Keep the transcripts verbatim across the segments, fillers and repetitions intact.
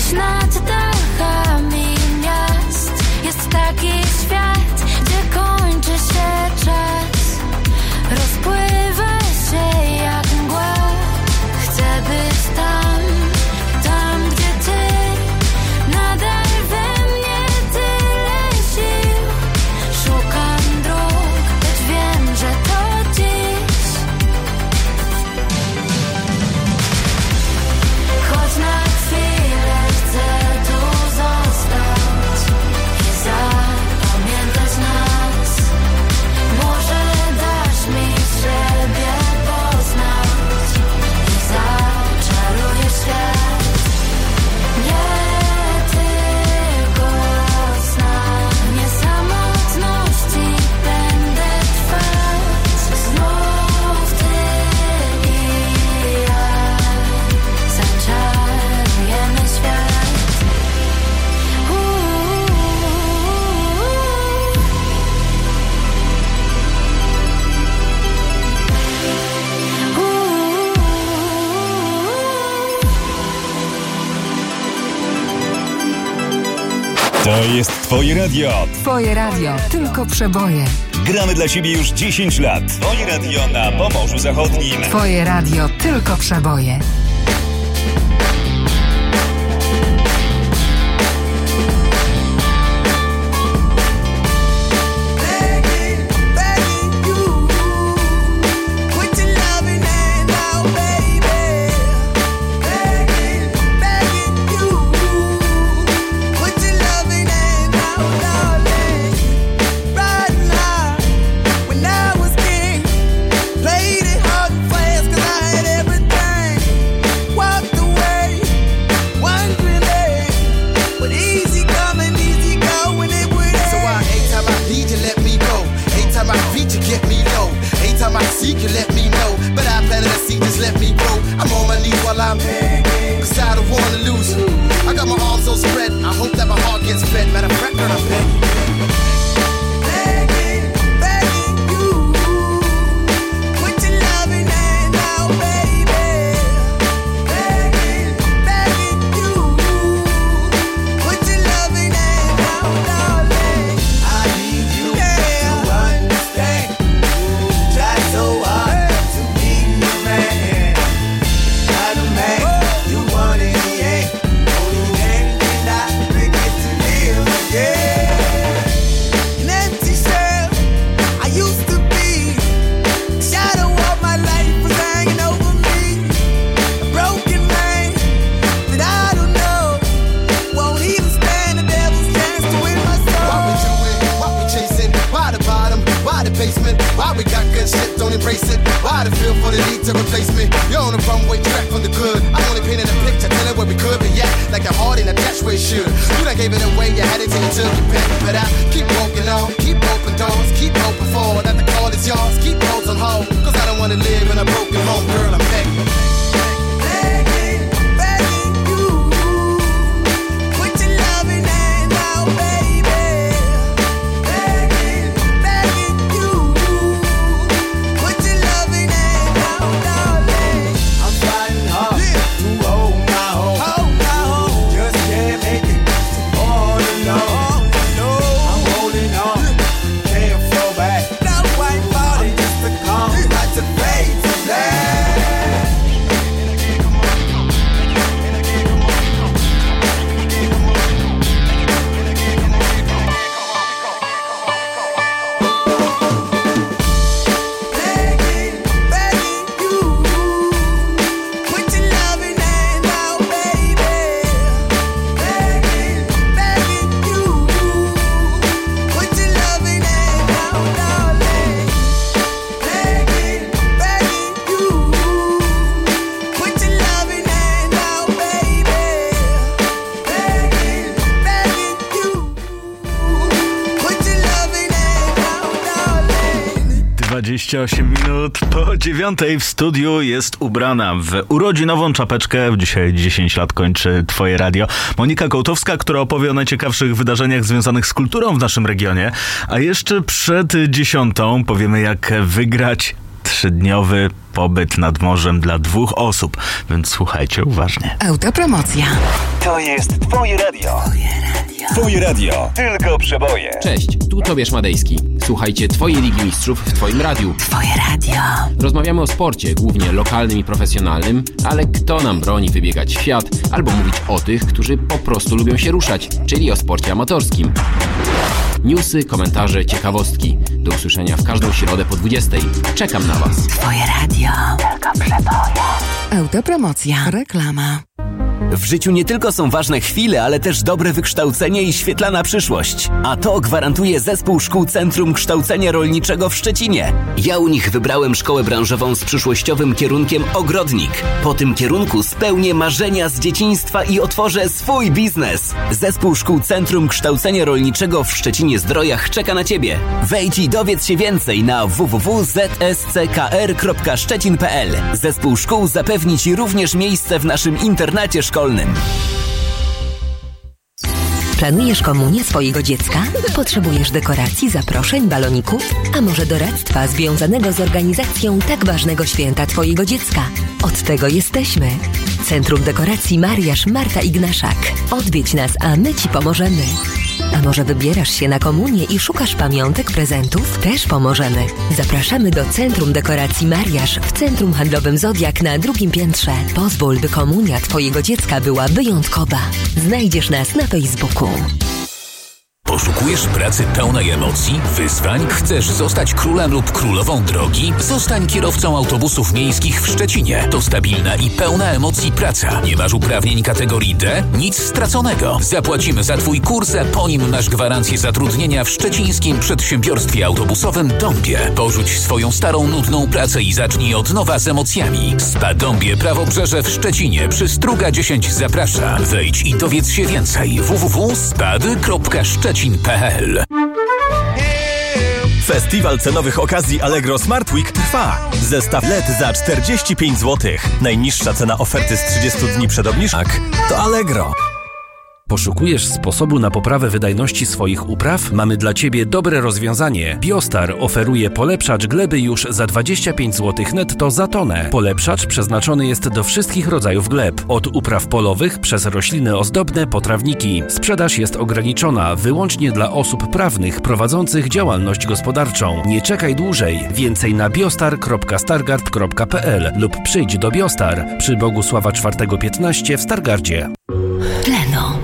Gdzieś nad dachami miast jest taki świat, gdzie kończy się czas, rozpływa się jak mgła. Chcę być tam, tam gdzie ty, nadal we mnie tyle sił. Szukam dróg, lecz wiem, że to dziś. Choć na chwilę chcę tu zostać i zapamiętać nas. Może dasz mi siebie poznać i zaczaruję świat. Nie tylko sna, nie samotności będę trwać. Znów ty i ja zaczarujemy świat. Uuu. To jest Twoje radio. Twoje radio, tylko przeboje. Gramy dla Ciebie już dziesięć lat. Twoje radio na Pomorzu Zachodnim. Twoje radio, tylko przeboje. You can let me know, but I planted a seed, just let me grow. I'm on my knees while I'm begging, cause I don't wanna lose you. I got my arms all spread, I hope that my heart gets fed. Matter of fact, girl, I'm begging, begging, begging you. Put your loving hand out, baby. Begging, begging you. Put your loving hand out, darling. I need you yeah. to understand. Try so hard to be your man. Not a man you want in the end. Only then can I begin to live again. An empty shell I used to be. The shadow of my life was hanging over me. A broken man that I don't know won't even stand the devil's chance to win my soul. Why we doing? Why we chasing? Why the bottom? Why the basement? Why we got good shit, don't embrace it? Why the feel for the need to replace me? You're on the runway track from the good. I only painted a picture, telling where we could be at. Like a heart in a dash where it should. You done gave it away, you had it till you took it back. But I keep walking on, keep open doors, keep open for that the call is yours. Keep those on hold, cause I don't wanna live in a broken home, girl, I'm begging. Begging, begging you. Put your loving hand out, baby. Begging, begging you. Put your loving hand out, darling. I'm fighting hard to hold my own. Hold my own. Just can't make it all alone. I'm holding on, can't fall back. No white body, just a calm. Got to fade to black. Begging, begging you. Put your loving hand out, baby. Begging, begging you. Put your loving hand out, darling. Begging, begging you. Put your loving hand out, baby. Begging, begging you. Put your loving hand out, darling. dwadzieścia osiem minut po dziewiątej w studiu jest ubrana w urodzinową czapeczkę. Dzisiaj dziesięć lat kończy Twoje radio. Monika Kołtowska, która opowie o najciekawszych wydarzeniach związanych z kulturą w naszym regionie. A jeszcze przed dziesiątą powiemy, jak wygrać trzydniowy pobyt nad morzem dla dwóch osób, więc słuchajcie uważnie. Autopromocja. To jest Twoje radio. Twoje radio. Tylko przeboje. Cześć, tu Tobiasz Madejski. Słuchajcie Twojej Ligi Mistrzów w Twoim radiu. Twoje radio. Rozmawiamy o sporcie, głównie lokalnym i profesjonalnym, ale kto nam broni wybiegać w świat, albo mówić o tych, którzy po prostu lubią się ruszać, czyli o sporcie amatorskim. Newsy, komentarze, ciekawostki. Do usłyszenia w każdą środę po dwudziestej. Czekam na Was. Twoje radio. Tylko przeboje. Autopromocja. Reklama. W życiu nie tylko są ważne chwile, ale też dobre wykształcenie i świetlana przyszłość. A to gwarantuje Zespół Szkół Centrum Kształcenia Rolniczego w Szczecinie. Ja u nich wybrałem szkołę branżową z przyszłościowym kierunkiem ogrodnik. Po tym kierunku spełnię marzenia z dzieciństwa i otworzę swój biznes. Zespół Szkół Centrum Kształcenia Rolniczego w Szczecinie-Zdrojach czeka na Ciebie. Wejdź i dowiedz się więcej na w w w kropka z s c k r kropka szczecin kropka p l. Zespół szkół zapewni Ci również miejsce w naszym internacie szkolnym. Planujesz komunię swojego dziecka? Potrzebujesz dekoracji, zaproszeń, baloników? A może doradztwa związanego z organizacją tak ważnego święta Twojego dziecka? Od tego jesteśmy. Centrum Dekoracji Mariasz Marta Ignaszak. Odwiedź nas, a my Ci pomożemy. A może wybierasz się na komunię i szukasz pamiątek, prezentów? Też pomożemy. Zapraszamy do Centrum Dekoracji Mariasz w Centrum Handlowym Zodiak na drugim piętrze. Pozwól, by komunia Twojego dziecka była wyjątkowa. Znajdziesz nas na Facebooku. Poszukujesz pracy pełnej emocji, wyzwań? Chcesz zostać królem lub królową drogi? Zostań kierowcą autobusów miejskich w Szczecinie. To stabilna i pełna emocji praca. Nie masz uprawnień kategorii D? Nic straconego. Zapłacimy za Twój kurs, a po nim masz gwarancję zatrudnienia w szczecińskim przedsiębiorstwie autobusowym Dąbie. Porzuć swoją starą, nudną pracę i zacznij od nowa z emocjami. Spa Dąbie Prawobrzeże w Szczecinie przy Struga dziesięć zaprasza. Wejdź i dowiedz się więcej. w w w kropka spady kropka szczecin kropka p l. Festiwal cenowych okazji Allegro Smart Week trwa. Zestaw L E D za czterdzieści pięć złotych. Najniższa cena oferty z trzydziestu dni przed obniżką to Allegro. Poszukujesz sposobu na poprawę wydajności swoich upraw? Mamy dla Ciebie dobre rozwiązanie. Biostar oferuje polepszacz gleby już za dwadzieścia pięć złotych netto za tonę. Polepszacz przeznaczony jest do wszystkich rodzajów gleb. Od upraw polowych przez rośliny ozdobne po trawniki. Sprzedaż jest ograniczona wyłącznie dla osób prawnych prowadzących działalność gospodarczą. Nie czekaj dłużej. Więcej na biostar kropka stargard kropka p l lub przyjdź do Biostar przy Bogusława czwartego piętnaście w Stargardzie. Tleno.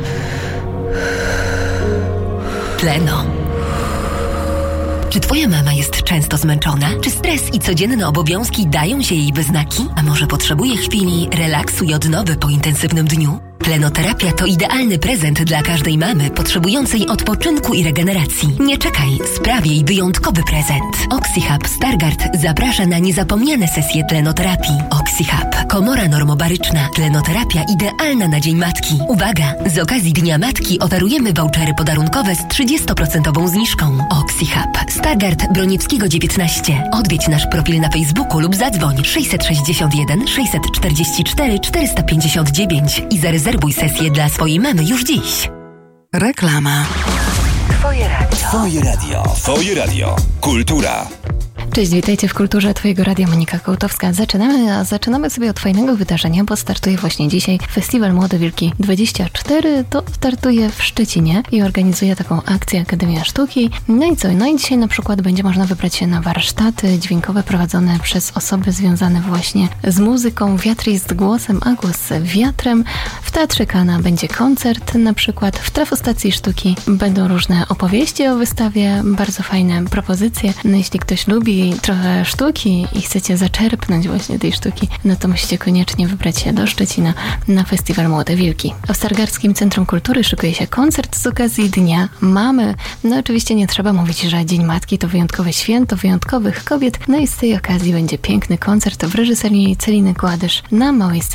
Tleno. Czy Twoja mama jest często zmęczona? Czy stres i codzienne obowiązki dają się jej we znaki? A może potrzebuje chwili relaksu i odnowy po intensywnym dniu? Tlenoterapia to idealny prezent dla każdej mamy potrzebującej odpoczynku i regeneracji. Nie czekaj, spraw jej wyjątkowy prezent. OxyHub Stargard zaprasza na niezapomniane sesje tlenoterapii. OxyHub, komora normobaryczna, tlenoterapia idealna na Dzień Matki. Uwaga! Z okazji Dnia Matki oferujemy vouchery podarunkowe z trzydzieści procent zniżką. OxyHub Stargard Broniewskiego dziewiętnaście. Odwiedź nasz profil na Facebooku lub zadzwoń sześćset sześćdziesiąt jeden sześćset czterdzieści cztery czterysta pięćdziesiąt dziewięć i zarezerwuj sesję dla swojej mamy już dziś. Reklama. Twoje radio. Twoje radio. Twoje radio. Kultura. Cześć, witajcie w Kulturze Twojego Radia, Monika Kołtowska. Zaczynamy, a zaczynamy sobie od fajnego wydarzenia, bo startuje właśnie dzisiaj Festiwal Młode Wilki dwadzieścia cztery. To startuje w Szczecinie i organizuje taką akcję Akademia Sztuki. No i co? No i dzisiaj na przykład będzie można wybrać się na warsztaty dźwiękowe prowadzone przez osoby związane właśnie z muzyką. Wiatr jest głosem, a głos wiatrem. W Teatrze Kana będzie koncert na przykład. W Trafostacji Sztuki będą różne opowieści o wystawie, bardzo fajne propozycje. No jeśli ktoś lubi trochę sztuki i chcecie zaczerpnąć właśnie tej sztuki, no to musicie koniecznie wybrać się do Szczecina na Festiwal Młode Wilki. A w Stargardzkim Centrum Kultury szykuje się koncert z okazji Dnia Mamy. No oczywiście nie trzeba mówić, że Dzień Matki to wyjątkowe święto wyjątkowych kobiet. No i z tej okazji będzie piękny koncert w reżyserii Celiny Gładysz na małej scenie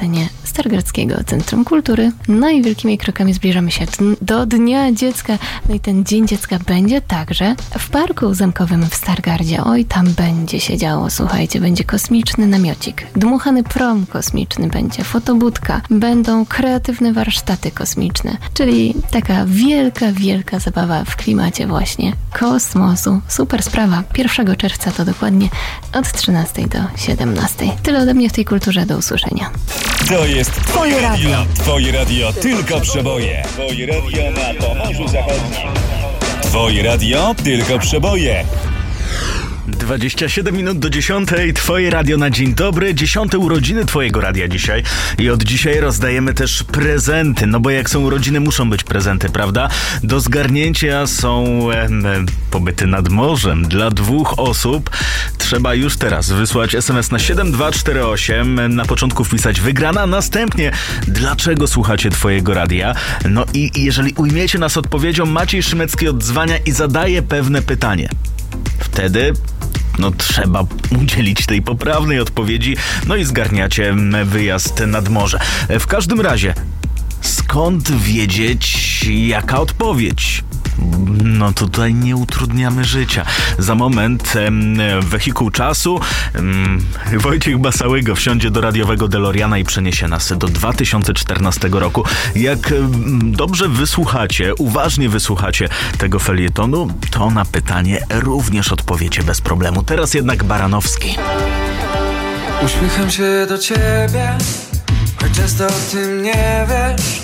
Stargardzkiego Centrum Kultury. No i wielkimi krokami zbliżamy się do Dnia Dziecka. No i ten Dzień Dziecka będzie także w Parku Zamkowym w Stargardzie. Oj, tam będzie się działo, słuchajcie, będzie kosmiczny namiocik, dmuchany prom kosmiczny będzie, fotobudka, będą kreatywne warsztaty kosmiczne, czyli taka wielka, wielka zabawa w klimacie właśnie kosmosu. Super sprawa. pierwszego czerwca to dokładnie od trzynastej do siedemnastej. Tyle ode mnie w tej kulturze, do usłyszenia. To jest Twoje radio. Twoje radio tylko przeboje. Twoje radio na Pomorzu Zachodnim. Twoje radio tylko przeboje. dwadzieścia siedem minut do dziesiątej. Twoje radio na dzień dobry. Dziesiąte urodziny Twojego radia dzisiaj. I od dzisiaj rozdajemy też prezenty. No bo jak są urodziny, muszą być prezenty, prawda? Do zgarnięcia są e, pobyty nad morzem dla dwóch osób. Trzeba już teraz wysłać es em es na siedem dwa cztery osiem. Na początku wpisać wygrana, następnie dlaczego słuchacie Twojego radia. No i jeżeli ujmiecie nas odpowiedzią, Maciej Szymecki odzwania i zadaje pewne pytanie. Wtedy no trzeba udzielić tej poprawnej odpowiedzi, no i zgarniacie wyjazd nad morze. W każdym razie, skąd wiedzieć, jaka odpowiedź? No tutaj nie utrudniamy życia. Za moment em, wehikuł czasu em, Wojciech Basałygo wsiądzie do radiowego DeLoreana i przeniesie nas do dwa tysiące czternastego roku. Jak em, dobrze wysłuchacie, uważnie wysłuchacie tego felietonu, to na pytanie również odpowiecie bez problemu. Teraz jednak Baranowski. Uśmiecham się do ciebie, choć często o tym nie wiesz.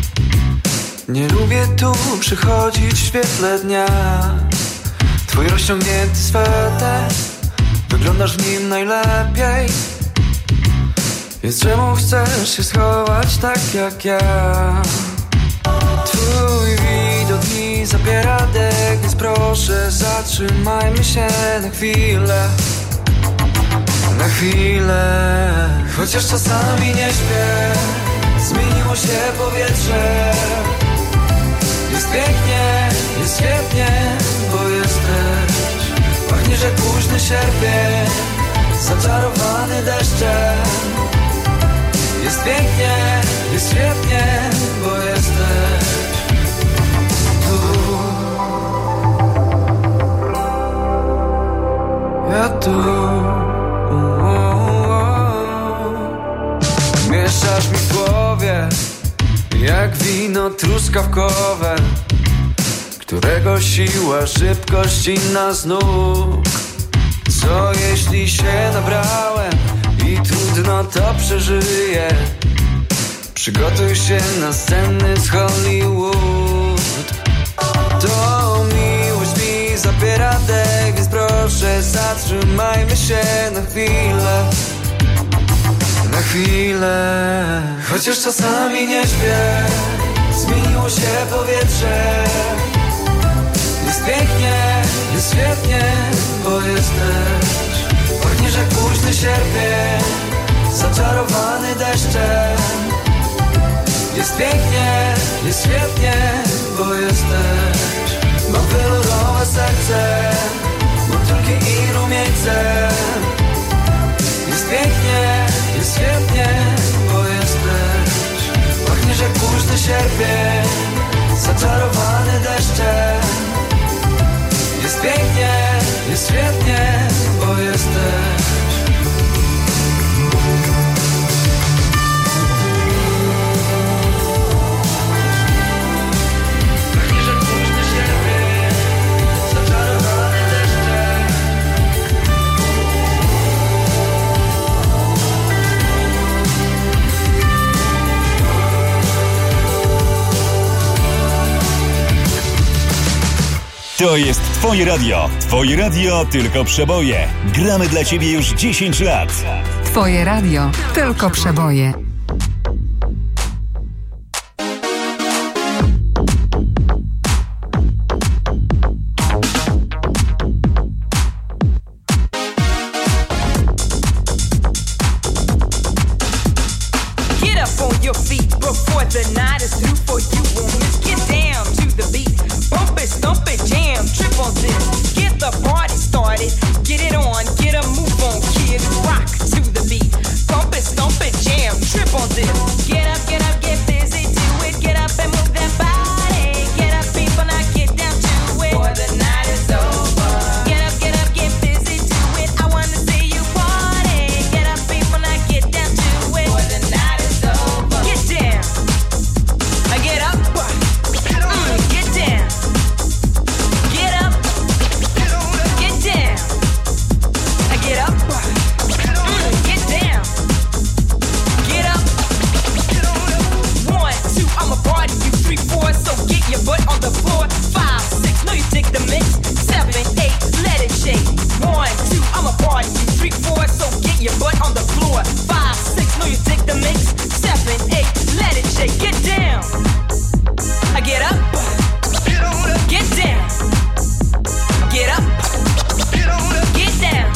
Nie lubię tu przychodzić w świetle dnia. Twój rozciągnięty sweter, wyglądasz w nim najlepiej. Więc czemu chcesz się schować tak jak ja? Twój widok mi zabiera dech, więc proszę zatrzymajmy się na chwilę. Na chwilę. Chociaż czasami nie śpię, zmieniło się powietrze. Jest pięknie, jest świetnie, bo jesteś. Pachniesz jak późny sierpień, zaczarowany deszczem. Jest pięknie, jest świetnie, bo jesteś tu. Ja tu. Mieszasz mi w głowie jak wino truskawkowe, którego siła, szybkość inna z nóg. Co jeśli się nabrałem i trudno to przeżyję? Przygotuj się na sceny z Hollywood. To miłość mi zabiera dech, więc proszę zatrzymajmy się na chwilę. Na chwilę. Chociaż czasami nie śpię, zmieniło się powietrze. Jest pięknie, jest świetnie, bo jesteś. Pachniesz jak późny sierpień, zaczarowany deszczem. Jest pięknie, jest świetnie, bo jesteś. Mam wielorowe serce, motylki i rumieńce. Jest pięknie, jest świetnie, bo jesteś. Pachniesz jak późny sierpień, zaczarowany deszczem. Jest pięknie, jest świetnie, bo jesteś. Pachniesz jak późny sierpień, zaczarowany deszczem. To jest Twoje radio. Twoje radio tylko przeboje. Gramy dla Ciebie już dziesięć lat. Twoje radio tylko przeboje. Get up on your feet before the night is through, for you won't miss. Get down to the beat. Bump it, stomp it, jam, trip on this. Get the party started, get it on, get a move on, kid. Rock to the beat. Bump it, stomp it, jam, trip on this. shake, get down. I get up, get on up, get down. Get up, get on up, get down.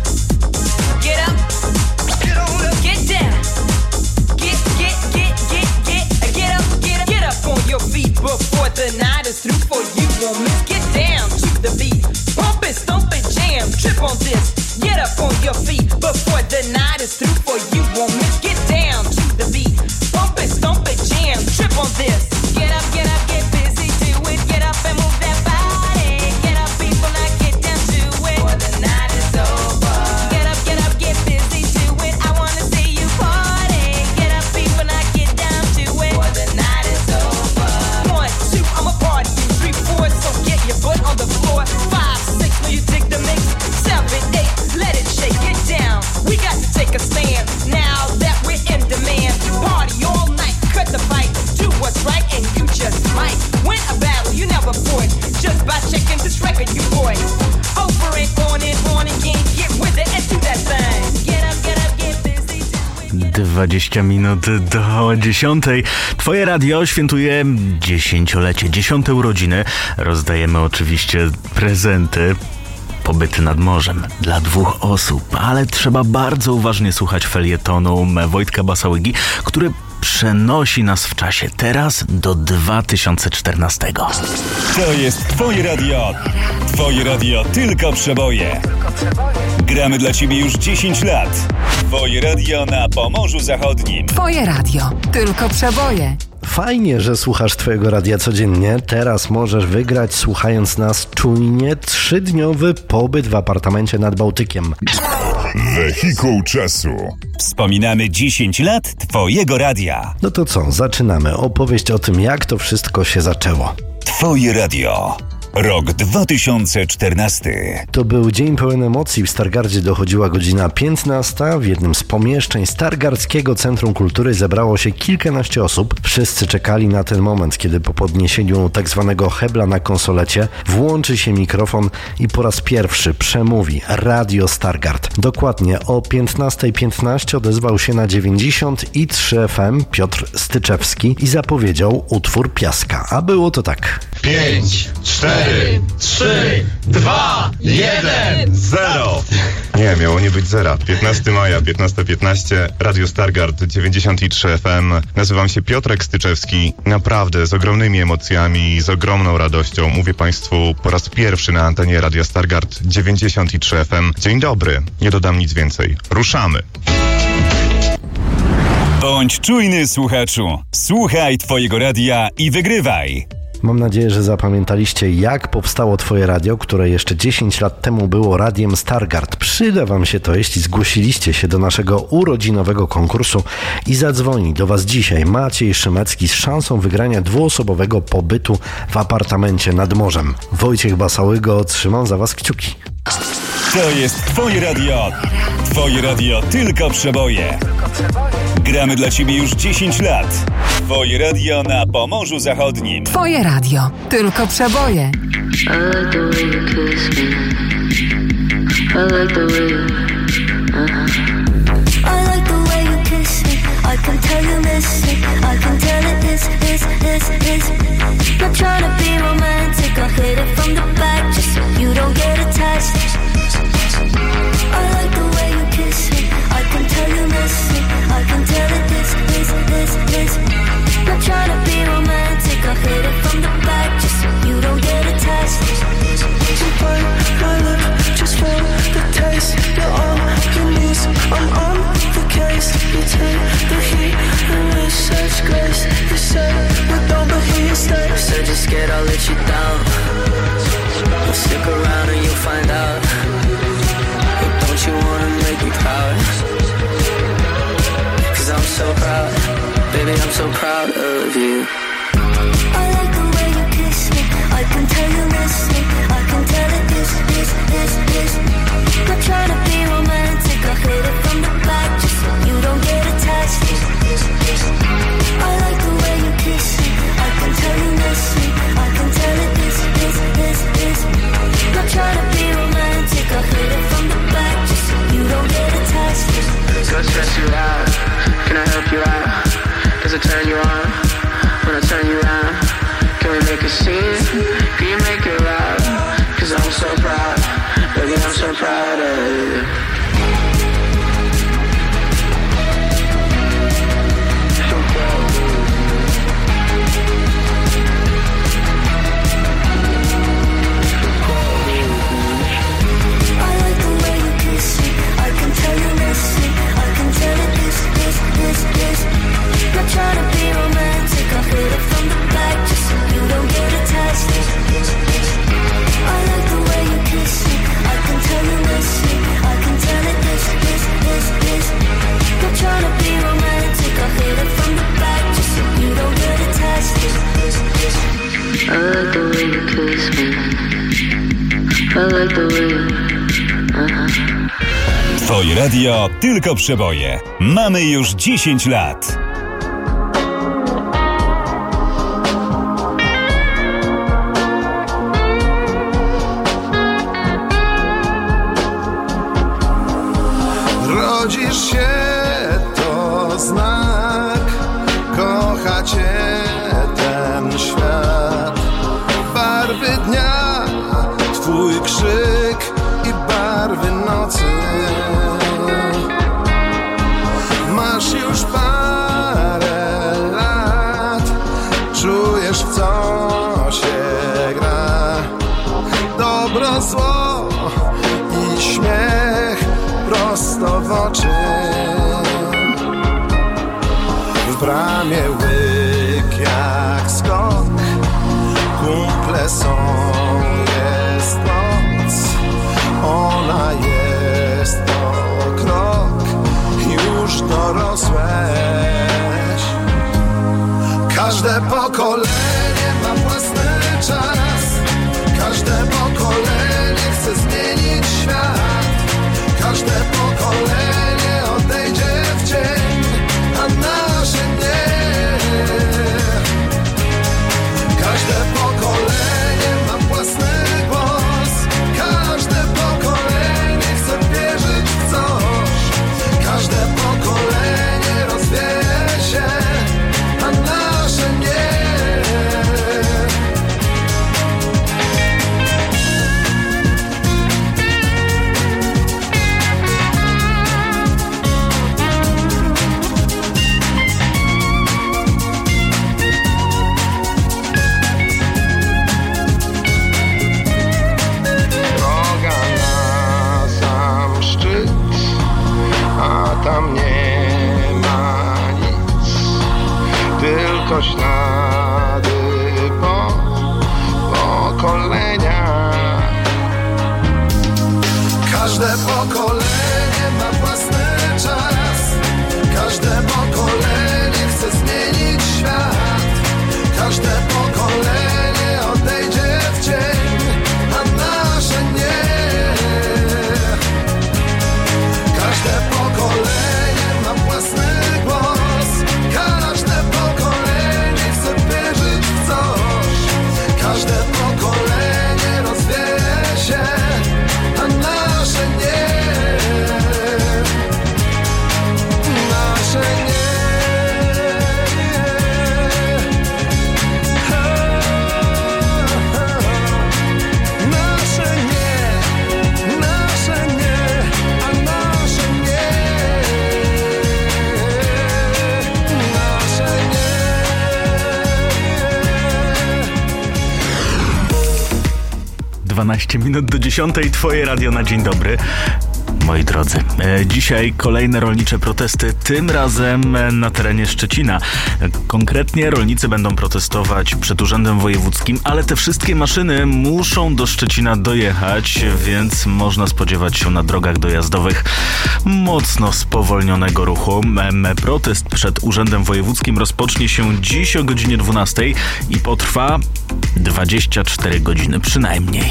Get up, get on up, get down. Get, get, get, get, get, get up, get up, get up on your feet before the night is through. For you won't miss. Get down to the beat, pump it, stomp it, jam, trip on this. Get up on your feet before the night is through. For you won't miss. Get down to the beat, pump it, stomp it, jam, trip on this. Get up, get up, get busy, do it. Get up and move that body. Get up, people, now get down to it. Before the night is over. Get up, get up, get busy, do it. I wanna see you party. Get up, people, now get down to it. Before the night is over. One, two, I'ma party you. Three, four, so get your foot on the floor. Five, six, know you dig the mix. Seven, eight, let it shake, get down. We got to take a stand now that we're in demand. Party all night, cut the fight, do what's right, and you just might win a battle you never fought just by checking this record you bought. Over and on and on again, get with it and do that thing. Get up, get up, get busy. dwadzieścia minut do dziesiątej. Twoje radio świętuje dziesięciolecie, dziesiąte urodziny. Rozdajemy oczywiście prezenty. Pobyty nad morzem dla dwóch osób, ale trzeba bardzo uważnie słuchać felietonu Wojtka Basałygi, który przenosi nas w czasie teraz do dwa tysiące czternastego. To jest Twoje radio. Twoje radio tylko przeboje. Gramy dla Ciebie już dziesięć lat. Twoje radio na Pomorzu Zachodnim. Twoje radio tylko przeboje. Fajnie, że słuchasz Twojego radia codziennie. Teraz możesz wygrać, słuchając nas czujnie, trzydniowy pobyt w apartamencie nad Bałtykiem. Wehikuł czasu. Wspominamy dziesięć lat Twojego radia. No to co, zaczynamy. Opowieść o tym, jak to wszystko się zaczęło. Twoje radio. Rok dwa tysiące czternasty. To był dzień pełen emocji. W Stargardzie dochodziła godzina piętnasta. W jednym z pomieszczeń Stargardzkiego Centrum Kultury zebrało się kilkanaście osób. Wszyscy czekali na ten moment, kiedy po podniesieniu tak zwanego hebla na konsolecie włączy się mikrofon i po raz pierwszy przemówi Radio Stargard. Dokładnie o piętnasta piętnaście odezwał się na dziewięćdziesiąt trzy F M Piotr Styczewski i zapowiedział utwór Piaska. A było to tak. pięć, cztery, trzy, dwa, jeden, zero. Nie, miało nie być zera. piętnastego maja, piętnasta piętnaście, Radio Stargard, dziewięćdziesiąt trzy F M. Nazywam się Piotrek Styczewski. Naprawdę z ogromnymi emocjami, z ogromną radością mówię Państwu po raz pierwszy na antenie Radia Stargard, dziewięćdziesiąt trzy F M. Dzień dobry, nie dodam nic więcej. Ruszamy. Bądź czujny, słuchaczu. Słuchaj Twojego radia i wygrywaj. Mam nadzieję, że zapamiętaliście, jak powstało Twoje radio, które jeszcze dziesięć lat temu było Radiem Stargard. Przyda Wam się to, jeśli zgłosiliście się do naszego urodzinowego konkursu i zadzwoni do Was dzisiaj Maciej Szymecki z szansą wygrania dwuosobowego pobytu w apartamencie nad morzem. Wojciech Basałygo, trzymam za Was kciuki. To jest Twoje radio. Twoje radio tylko przeboje. Gramy dla Ciebie już dziesięć lat. Twoje radio na Pomorzu Zachodnim. Twoje radio tylko przeboje. I can tell you miss it, I can tell it is, is, is, is. Not trying to be romantic, I'll hit it from the back just so you don't get attached. I like the way you kiss it, I can tell you miss it, I can tell it is, is, is, is. Not trying to be romantic, I'll hit it from the back just so you don't get attached. So bite my lip, just feel the taste. You're all you need, like the way. Uh-huh. Twoje radio tylko przeboje. Mamy już dziesięć lat. Rodzisz się, to znak, kocha cię ten świat. Barwy dnia, twój krzyk i barwy nocy. Masz już parę lat, czujesz w co się gra. Dobro, zło i śmiech prosto w oczy. W bramie łyk jak skok, kumple są, jest noc. Ona jest to krok, już dorosłeś. Każde pokolenie ma własny czas. Każde pokolenie chce zmienić świat. Każde pokolenie odejdzie w cień, a nasze nie. Każde pokolenie ma własny głos. Każde pokolenie chce wierzyć w coś. Każde pokolenie rozwieje się, a nasze nie. Tam nie ma nic, tylko ślady po pokoleniach. Każde pokolenie ma własny czas. Każde pokolenie chce zmienić świat. Każde pokolenie odejdzie w cień, a nasze nie. Każde pokolenie ma własny głos. Każde pokolenie chce wierzyć w coś. Każde pokolenie rozwieje się, a nasze nie. Nasze nie. Nasze nie. Nasze nie. A nasze nie. Nasze nie. dwanaście minut do dziesiątej, twoje radio na dzień dobry. Moi drodzy, e, dzisiaj kolejne rolnicze protesty, tym razem e, na terenie Szczecina. E, konkretnie rolnicy będą protestować przed Urzędem Wojewódzkim, ale te wszystkie maszyny muszą do Szczecina dojechać, więc można spodziewać się na drogach dojazdowych mocno spowolnionego ruchu. E, protest przed Urzędem Wojewódzkim rozpocznie się dziś o godzinie dwunastej i potrwa dwadzieścia cztery godziny przynajmniej.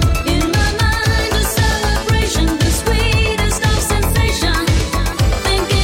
Thinking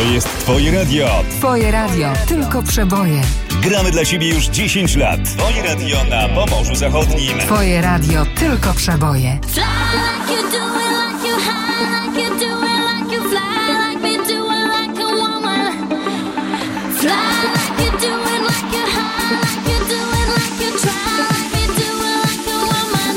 jest Twoje radio. Twoje radio, tylko przeboje. Gramy dla Ciebie już dziesięć lat. Twoje radio na Pomorzu Zachodnim. Twoje radio, tylko przeboje. Fly like you do it, like you high, like you do it, like you fly, like me do it, like a woman. Fly like you do it, like you high, like you do it, like you try, like me do it, like a woman.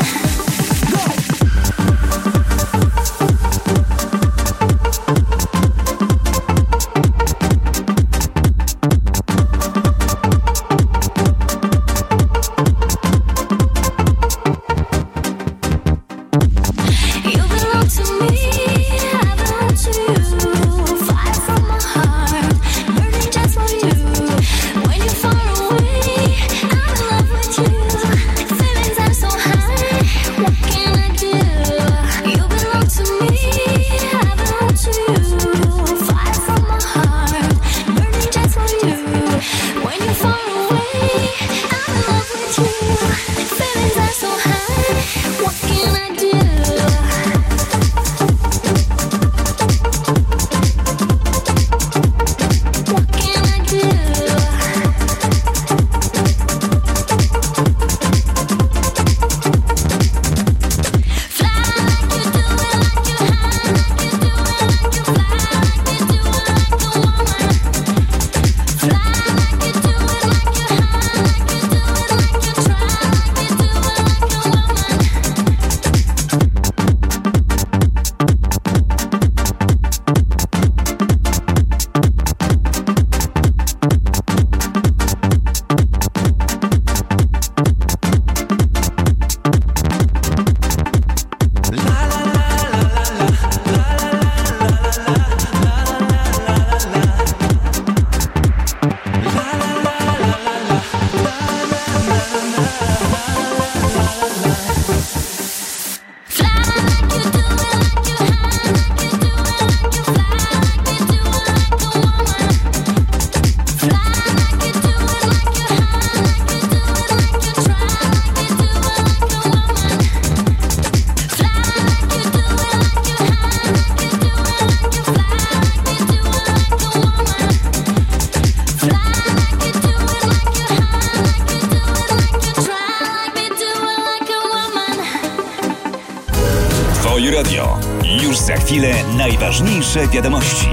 You belong to me, I belong to you. Fire from my heart, burning just for you. When you're far away, I'm in love with you. Feelings are so high, what can I do? You belong to me, I belong to you. Fire from my heart, burning just for you. When you're far away, I'm in love with you. Feelings are so high, what can I do? What can I do? Fly like you do it, like you high, like you do it, like you fly, like you do it, like a woman. Fly like you do it, like you high, like you do it, like you try, like you do it, like a woman. Fly like you do it, like you high, like you do it, like you fly, like you do it, like a woman. Fly like you do it, like you high, like you do it, like you try, like you do it, like a woman. Fly like you do it, like you high, like you do it, like you fly, like you do it, like a woman. Fly like you do it, like you high, like you do it, like you try, like me do it, like a woman. Twoje radio. Już za chwilę najważniejsze wiadomości.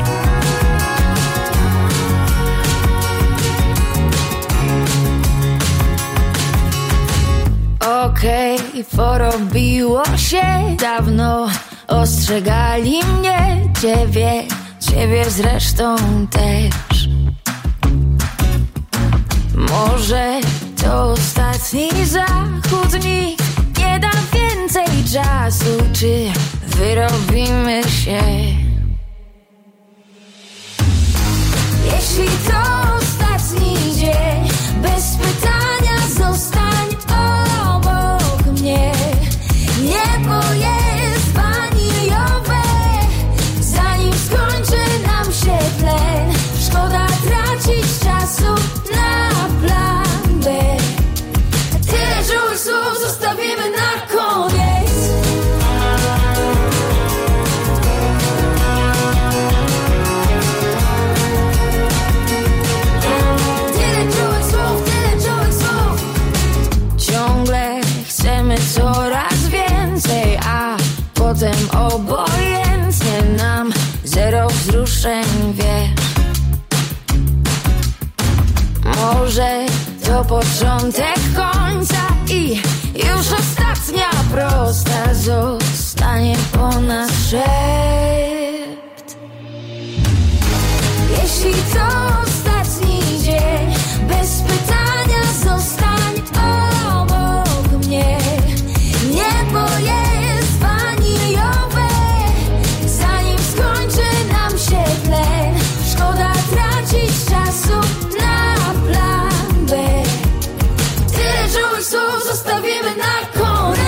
Okej, porobiło się dawno. Ostrzegali mnie, ciebie, ciebie zresztą też. Może to ostatni zachód, nikt nie da więcej czasu. Czy wyrobimy się? Jeśli to ostatni dzień, bez pytania zostań obok mnie. Niebo jest waniliowe, zanim skończy nam się tlen. Szkoda tracić czasu na plan B. Tyle czułych słów zostawimy na koniec. Tyle czułych słów, tyle czułych słów. Ciągle chcemy coraz więcej, a potem obojętnie nam zero wzruszeń, wiesz. Może to początek końca i już ostatnia prosta zostanie po nas szept. Jeśli to ostatni dzień, bez pytania zostań obok mnie. Niebo jest waniliowe, zanim skończy nam się tlen. Szkoda tracić czasu na plan B. Tyle czułych słów zostawimy na koniec.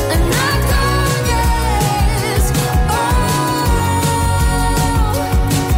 Na koniec.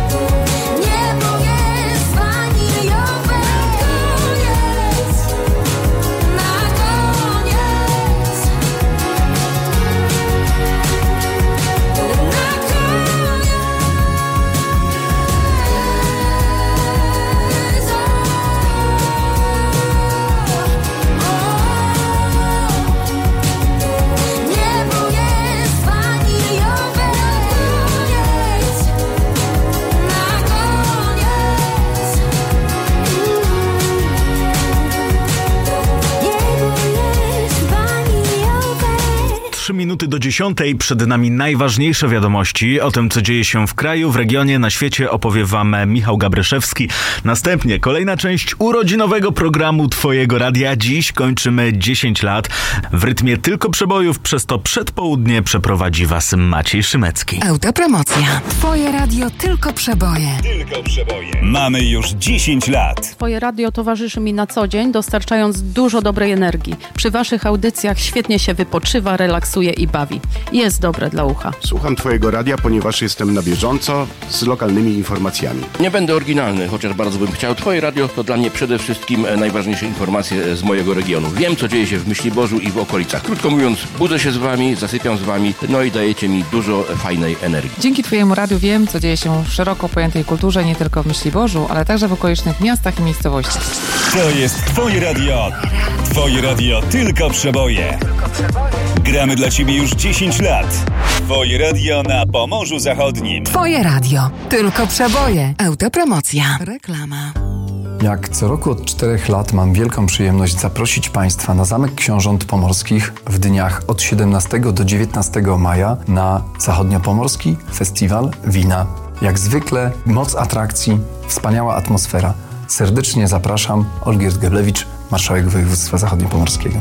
minuty do dziesiątej. Przed nami najważniejsze wiadomości o tym, co dzieje się w kraju, w regionie, na świecie opowie wam Michał Gabryszewski. Następnie kolejna część urodzinowego programu Twojego Radia. Dziś kończymy dziesięć lat. W rytmie tylko przebojów, przez to przedpołudnie przeprowadzi was Maciej Szymecki. Autopromocja. Twoje radio tylko przeboje. Tylko przeboje. Mamy już dziesięć lat. Twoje radio towarzyszy mi na co dzień, dostarczając dużo dobrej energii. Przy waszych audycjach świetnie się wypoczywa, relaksuje i bawi. Jest dobre dla ucha. Słucham Twojego radia, ponieważ jestem na bieżąco z lokalnymi informacjami. Nie będę oryginalny, chociaż bardzo bym chciał. Twoje radio to dla mnie przede wszystkim najważniejsze informacje z mojego regionu. Wiem, co dzieje się w Myśliborzu i w okolicach. Krótko mówiąc, budzę się z wami, zasypiam z wami, no i dajecie mi dużo fajnej energii. Dzięki Twojemu radiu wiem, co dzieje się w szeroko pojętej kulturze, nie tylko w Myśliborzu, ale także w okolicznych miastach i miejscowościach. To jest Twoje radio. Twoje radio tylko przeboje. Gramy dla Ciebie już dziesięć lat. Twoje radio na Pomorzu Zachodnim. Twoje radio tylko przeboje. Autopromocja. Reklama. Jak co roku od czterech lat mam wielką przyjemność zaprosić Państwa na Zamek Książąt Pomorskich w dniach od siedemnastego do dziewiętnastego maja na Zachodniopomorski Festiwal Wina. Jak zwykle moc atrakcji, wspaniała atmosfera. Serdecznie zapraszam, Olgierd Geblewicz, marszałek województwa zachodniopomorskiego.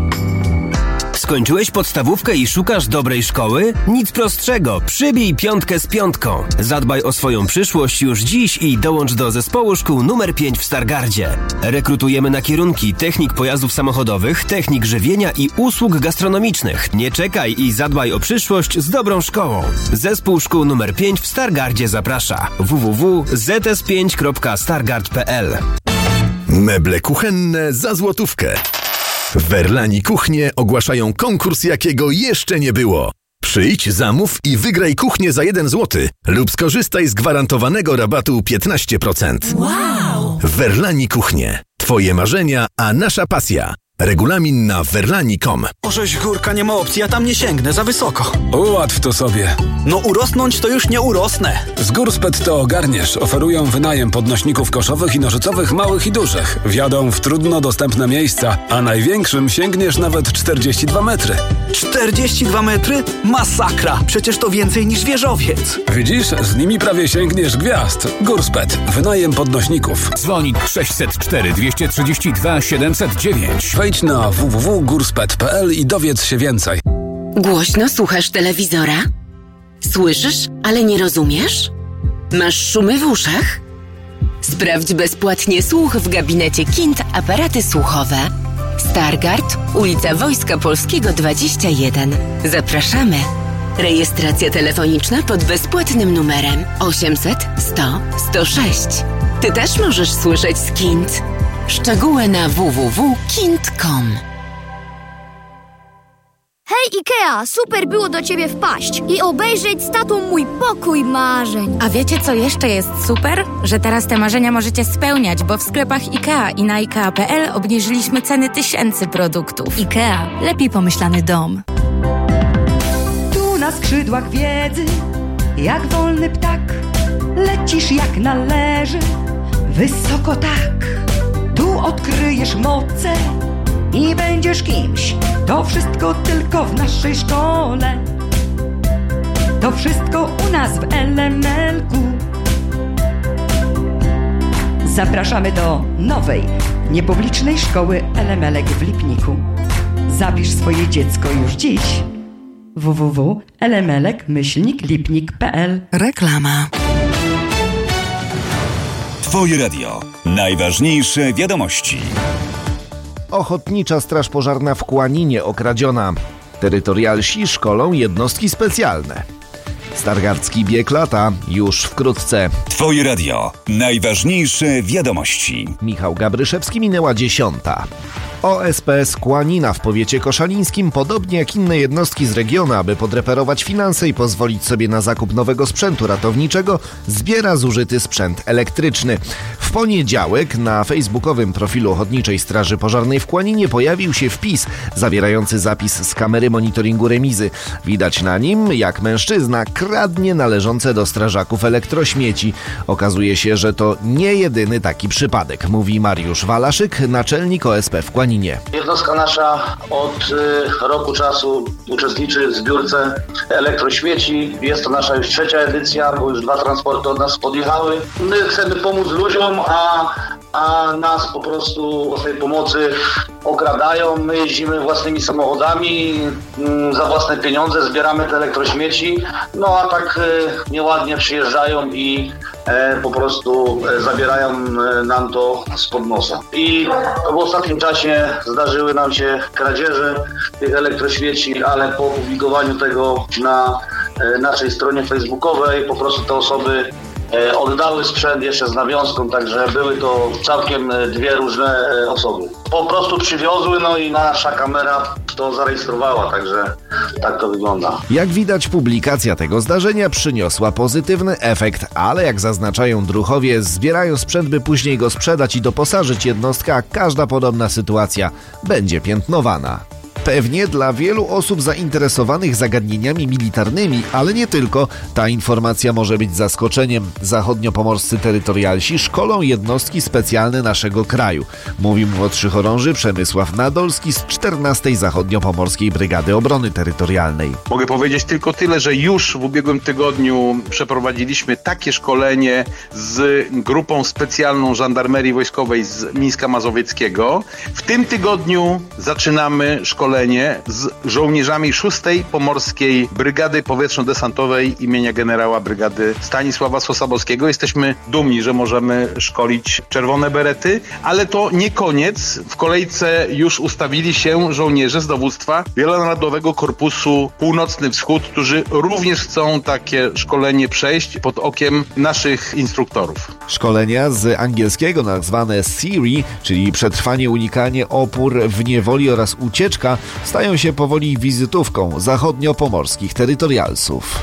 Skończyłeś podstawówkę i szukasz dobrej szkoły? Nic prostszego. Przybij piątkę z piątką. Zadbaj o swoją przyszłość już dziś i dołącz do zespołu szkół numer pięć w Stargardzie. Rekrutujemy na kierunki technik pojazdów samochodowych, technik żywienia i usług gastronomicznych. Nie czekaj i zadbaj o przyszłość z dobrą szkołą. Zespół szkół numer pięć w Stargardzie zaprasza. w w w kropka z s pięć kropka stargard kropka p l. Meble kuchenne za złotówkę. Werlani Kuchnie ogłaszają konkurs, jakiego jeszcze nie było. Przyjdź, zamów i wygraj kuchnię za jeden złoty lub skorzystaj z gwarantowanego rabatu piętnaście procent. Wow! Werlani Kuchnie. Twoje marzenia, a nasza pasja. Regulamin na werlani kropka com. Orzeź górka nie ma opcji, ja tam nie sięgnę, za wysoko. Ułatw to sobie. No urosnąć to już nie urosnę. Z Górspet to ogarniesz. Oferują wynajem podnośników koszowych i nożycowych małych i dużych. Wjadą w trudno dostępne miejsca, a największym sięgniesz nawet czterdzieści dwa metry. czterdzieści dwa metry? Masakra! Przecież to więcej niż wieżowiec. Widzisz? Z nimi prawie sięgniesz gwiazd. Górspet. Wynajem podnośników. Dzwoń sześćset cztery dwieście trzydzieści dwa siedemset dziewięć. Wejdź na w w w kropka górspet kropka p l i dowiedz się więcej. Głośno słuchasz telewizora? Słyszysz, ale nie rozumiesz? Masz szumy w uszach? Sprawdź bezpłatnie słuch w gabinecie K I N T Aparaty Słuchowe. Stargard, ulica Wojska Polskiego dwadzieścia jeden. Zapraszamy. Rejestracja telefoniczna pod bezpłatnym numerem osiemset sto sto sześć. Ty też możesz słyszeć z K I N T. Szczegóły na w w w kropka kint kropka com. Hej Ikea, super było do ciebie wpaść i obejrzeć z tatą mój pokój marzeń. A wiecie co jeszcze jest super? Że teraz te marzenia możecie spełniać, bo w sklepach Ikea i na ikea kropka p l obniżyliśmy ceny tysięcy produktów. Ikea, lepiej pomyślany dom. Tu na skrzydłach wiedzy, jak wolny ptak, lecisz jak należy, wysoko tak. Tu odkryjesz moce i będziesz kimś. To wszystko tylko w naszej szkole. To wszystko u nas w L M L ku. Zapraszamy do nowej, niepublicznej szkoły L M L w Lipniku. Zapisz swoje dziecko już dziś. w w w kropka lmlek myślnik lipnik kropka p l. Reklama. Twoje radio. Najważniejsze wiadomości. Ochotnicza Straż Pożarna w Kłaninie okradziona. Terytorialsi szkolą jednostki specjalne. Stargardzki bieg lata już wkrótce. Twoje radio. Najważniejsze wiadomości. Michał Gabryszewski, minęła dziesiąta. O S P S Kłanina w powiecie koszalińskim, podobnie jak inne jednostki z regionu, aby podreperować finanse i pozwolić sobie na zakup nowego sprzętu ratowniczego, zbiera zużyty sprzęt elektryczny. W poniedziałek na facebookowym profilu Ochotniczej Straży Pożarnej w Kłaninie pojawił się wpis zawierający zapis z kamery monitoringu remizy. Widać na nim, jak mężczyzna kradnie należące do strażaków elektrośmieci. Okazuje się, że to nie jedyny taki przypadek, mówi Mariusz Walaszyk, naczelnik O S P w Kłaninie. Kłaninie. Jednostka nasza od y, roku czasu uczestniczy w zbiórce elektrośmieci. Jest to nasza już trzecia edycja, bo już dwa transporty od nas podjechały. My chcemy pomóc ludziom, a, a nas po prostu o tej pomocy okradają. My jeździmy własnymi samochodami, y, za własne pieniądze zbieramy te elektrośmieci, no a tak y, nieładnie przyjeżdżają i e, po prostu e, zabierają e, nam to spod nosa. I w ostatnim czasie zdarzyły nam się kradzieże tych elektrośmieci, ale po opublikowaniu tego na e, naszej stronie facebookowej po prostu te osoby e, oddały sprzęt jeszcze z nawiązką, także były to całkiem dwie różne e, osoby. Po prostu przywiozły, no i nasza kamera to zarejestrowała, także tak to wygląda. Jak widać, publikacja tego zdarzenia przyniosła pozytywny efekt, ale jak zaznaczają druhowie, zbierają sprzęt, by później go sprzedać i doposażyć jednostkę, a każda podobna sytuacja będzie piętnowana. Pewnie dla wielu osób zainteresowanych zagadnieniami militarnymi, ale nie tylko, ta informacja może być zaskoczeniem. Zachodniopomorscy terytorialsi szkolą jednostki specjalne naszego kraju. Mówi młodszy chorąży Przemysław Nadolski z czternastej Zachodniopomorskiej Brygady Obrony Terytorialnej. Mogę powiedzieć tylko tyle, że już w ubiegłym tygodniu przeprowadziliśmy takie szkolenie z grupą specjalną Żandarmerii Wojskowej z Mińska Mazowieckiego. W tym tygodniu zaczynamy szkolenie z żołnierzami szóstej Pomorskiej Brygady Powietrzno-Desantowej imienia generała brygady Stanisława Sosabowskiego. Jesteśmy dumni, że możemy szkolić czerwone berety, ale to nie koniec. W kolejce już ustawili się żołnierze z dowództwa Wielonarodowego Korpusu Północny Wschód, którzy również chcą takie szkolenie przejść pod okiem naszych instruktorów. Szkolenia z angielskiego nazwane Siri, czyli przetrwanie, unikanie, opór w niewoli oraz ucieczka, stają się powoli wizytówką zachodniopomorskich terytorialsów.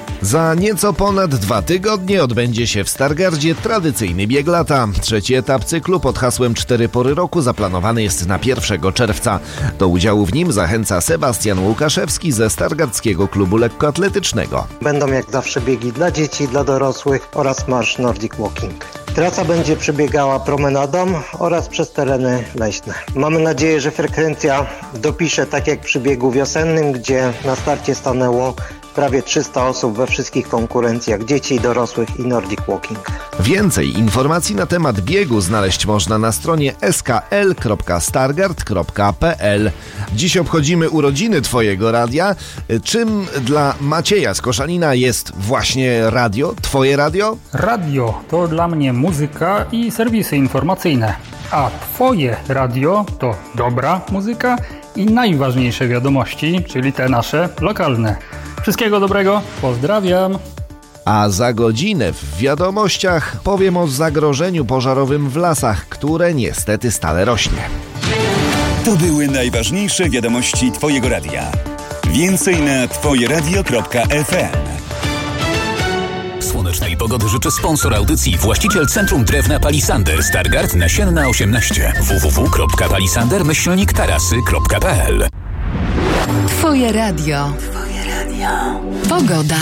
Za nieco ponad dwa tygodnie odbędzie się w Stargardzie tradycyjny bieg lata. Trzeci etap cyklu pod hasłem Cztery pory roku zaplanowany jest na pierwszego czerwca. Do udziału w nim zachęca Sebastian Łukaszewski ze Stargardzkiego Klubu Lekkoatletycznego. Będą jak zawsze biegi dla dzieci, dla dorosłych oraz marsz Nordic Walking. Trasa będzie przebiegała promenadą oraz przez tereny leśne. Mamy nadzieję, że frekwencja dopisze tak jak przy biegu wiosennym, gdzie na starcie stanęło prawie trzysta osób we wszystkich konkurencjach dzieci, dorosłych i Nordic Walking. Więcej informacji na temat biegu znaleźć można na stronie s k l kropka stargard kropka p l. Dziś obchodzimy urodziny Twojego radia. Czym dla Macieja z Koszalina jest właśnie radio, Twoje radio? Radio to dla mnie muzyka i serwisy informacyjne, a Twoje radio to dobra muzyka i najważniejsze wiadomości, czyli te nasze lokalne. Wszystkiego dobrego, pozdrawiam. A za godzinę w wiadomościach powiem o zagrożeniu pożarowym w lasach, które niestety stale rośnie. To były najważniejsze wiadomości Twojego radia. Więcej na twoje radio kropka f m. Słonecznej pogody życzy sponsor audycji, właściciel Centrum Drewna Palisander Stargard Nasienna osiemnaście w w w kropka palisander myślnik tarasy kropka p l. Twoje radio. Twoje radio. Pogoda.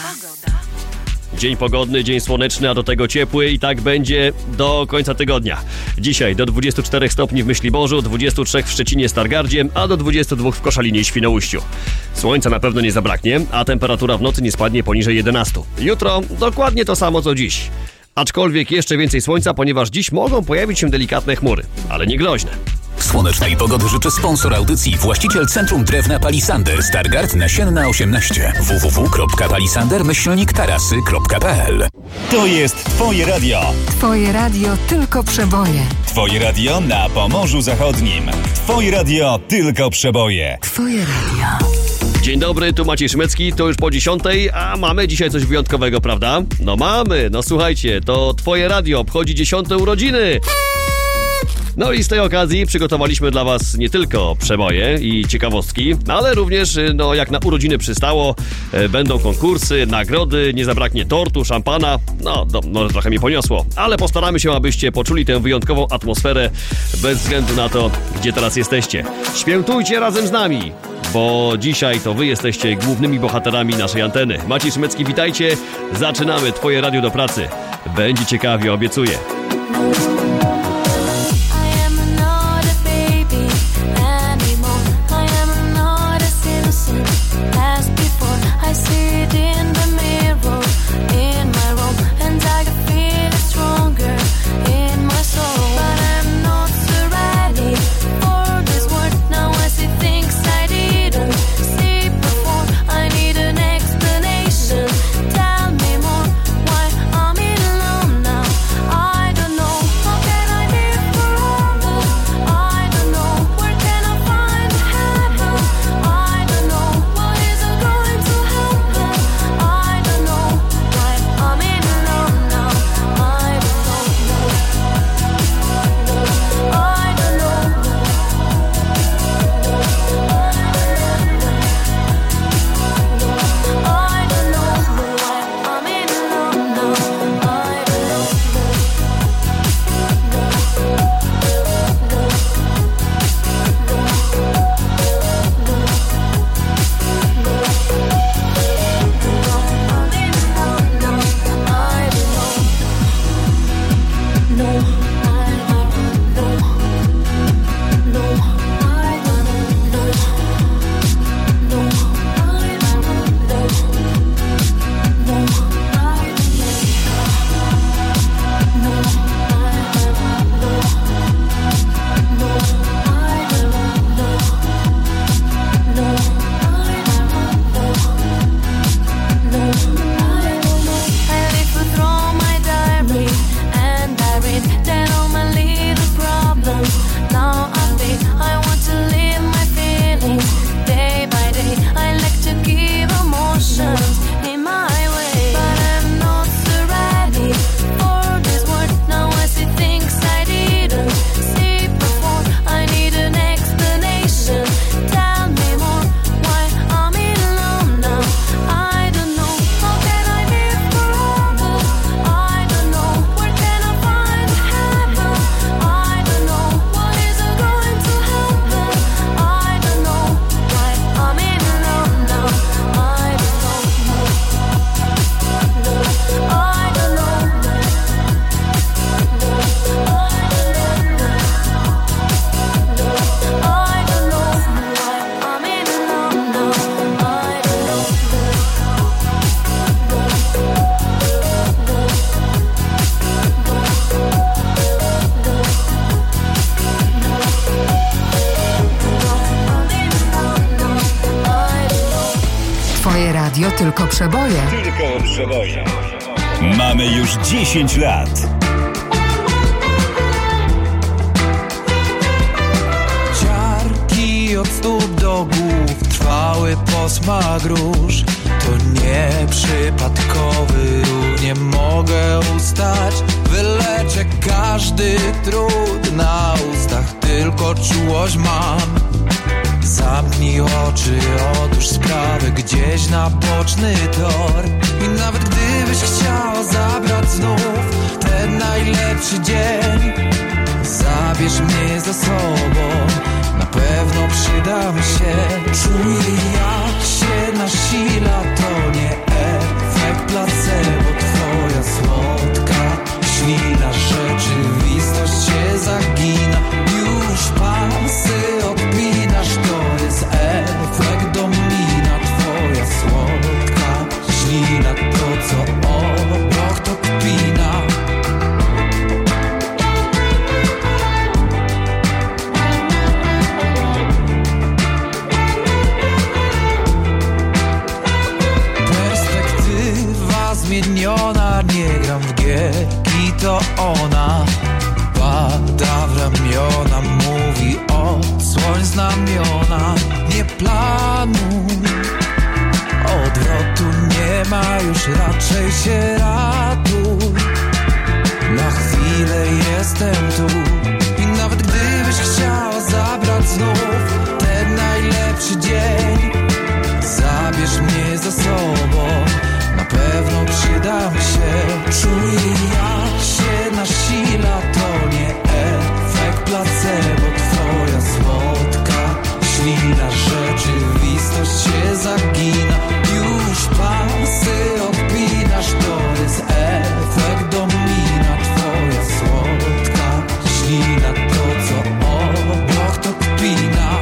Dzień pogodny, dzień słoneczny, a do tego ciepły i tak będzie do końca tygodnia. Dzisiaj do dwudziestu czterech stopni w Myśliborzu, dwudziestu trzech w Szczecinie Stargardzie, a do dwudziestu dwóch w Koszalinie i Świnoujściu. Słońca na pewno nie zabraknie, a temperatura w nocy nie spadnie poniżej jedenastu. Jutro dokładnie to samo co dziś. Aczkolwiek jeszcze więcej słońca, ponieważ dziś mogą pojawić się delikatne chmury, ale nie groźne. Słonecznej pogody życzy sponsor audycji, właściciel Centrum Drewna Palisander Stargard Nasienna osiemnaście w w w kropka palisander myślnik tarasy kropka p l. To jest Twoje radio. Twoje radio tylko przeboje. Twoje radio na Pomorzu Zachodnim. Twoje radio tylko przeboje. Twoje radio. Dzień dobry, tu Maciej Szymecki, to już po dziesiątej, a mamy dzisiaj coś wyjątkowego, prawda? No mamy, no słuchajcie, to Twoje radio obchodzi dziesiąte urodziny. No i z tej okazji przygotowaliśmy dla Was nie tylko przeboje i ciekawostki, ale również, no jak na urodziny przystało, e, będą konkursy, nagrody, nie zabraknie tortu, szampana, no, no, no trochę mnie poniosło, ale postaramy się, abyście poczuli tę wyjątkową atmosferę bez względu na to, gdzie teraz jesteście. Świętujcie razem z nami, bo dzisiaj to Wy jesteście głównymi bohaterami naszej anteny. Maciej Szymecki, witajcie, zaczynamy Twoje radio do pracy. Będzie ciekawie, obiecuję. radio tylko przeboje. Tylko przeboje. Mamy już dziesięć lat. Ciarki od stóp do głów, trwały posmak róż. To nie przypadkowy ruch, nie mogę ustać. Wyleczę każdy trud na ustach, tylko czułość mam. Zamknij oczy, odłóż sprawę gdzieś na boczny tor. I nawet gdybyś chciał zabrać znów ten najlepszy dzień, zabierz mnie ze sobą, na pewno przydam się. Czuję jak się nasila, to nie efekt placebo. Twoja słodka ślina, rzeczywistość się zagina. Już pasy odpinasz, to jest efekt domina. Twoja słodka ślina, to co obok to kpina. Perspektywa zmieniona, nie gram w gierki, to ona pada w ramiona, mówi odsłoń znamiona. Nie planuj, odwrotu nie ma już, raczej się ratuj. Na chwilę jestem tu i nawet gdybyś chciał zabrać znów ten najlepszy dzień, zabierz mnie ze sobą, na pewno przydam się. Czuję jak się nasila, to nie efekt placebo. Twoja słodka ślina, rzeczywistość się zagina. Już pasy odpinasz, to jest efekt domina. Twoja słodka ślina, to co obok to kpina.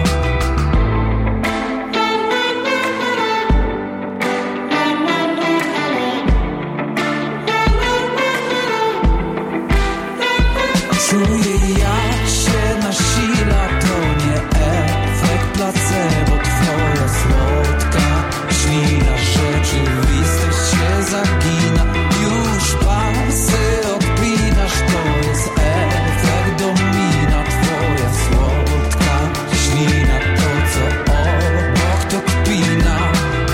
Czuję jak się nasila, to nie efekt placebo. Twoja słodka ślina, rzeczywistość się zagina. Już pasy odpinasz, to jest efekt domina. Twoja słodka ślina, to co obok to kpina.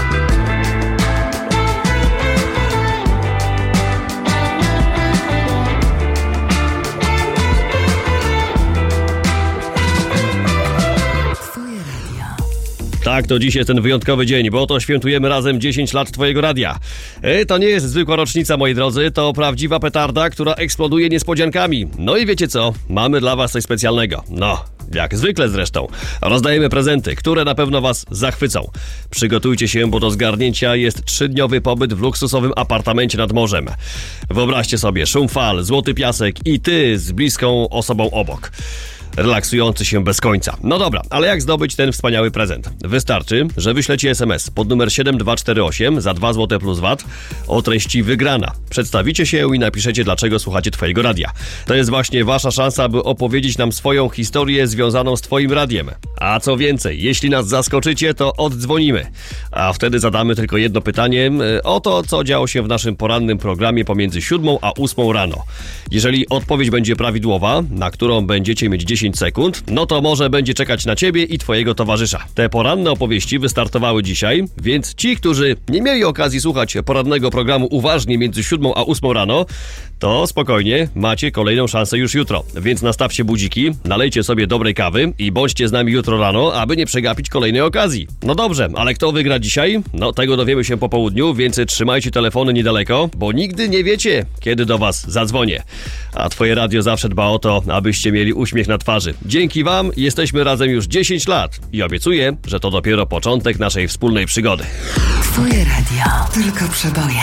Tak, to dziś jest ten wyjątkowy dzień, bo to świętujemy razem dziesięć lat Twojego radia. E, to nie jest zwykła rocznica, moi drodzy, to prawdziwa petarda, która eksploduje niespodziankami. No i wiecie co? Mamy dla Was coś specjalnego. No, jak zwykle zresztą. Rozdajemy prezenty, które na pewno Was zachwycą. Przygotujcie się, bo do zgarnięcia jest trzydniowy pobyt w luksusowym apartamencie nad morzem. Wyobraźcie sobie szum fal, złoty piasek i Ty z bliską osobą obok. Relaksujący się bez końca. No dobra, ale jak zdobyć ten wspaniały prezent? Wystarczy, że wyślecie es em es pod numer siedem dwa cztery osiem za dwa złote plus V A T o treści wygrana. Przedstawicie się i napiszecie, dlaczego słuchacie Twojego radia. To jest właśnie Wasza szansa, by opowiedzieć nam swoją historię związaną z Twoim radiem. A co więcej, jeśli nas zaskoczycie, to oddzwonimy. A wtedy zadamy tylko jedno pytanie o to, co działo się w naszym porannym programie pomiędzy siódmą a ósmą rano. Jeżeli odpowiedź będzie prawidłowa, na którą będziecie mieć dziesięć sekund, no to może będzie czekać na Ciebie i Twojego towarzysza. Te poranne opowieści wystartowały dzisiaj, więc ci, którzy nie mieli okazji słuchać porannego programu uważnie między siódmą a ósmą rano, to spokojnie, macie kolejną szansę już jutro. Więc nastawcie budziki, nalejcie sobie dobrej kawy i bądźcie z nami jutro rano, aby nie przegapić kolejnej okazji. No dobrze, ale kto wygra dzisiaj? No tego dowiemy się po południu, więc trzymajcie telefony niedaleko, bo nigdy nie wiecie, kiedy do Was zadzwonię. A Twoje radio zawsze dba o to, abyście mieli uśmiech na twarzy. Dzięki Wam jesteśmy razem już dziesięć lat i obiecuję, że to dopiero początek naszej wspólnej przygody. Twoje radio, tylko przeboje.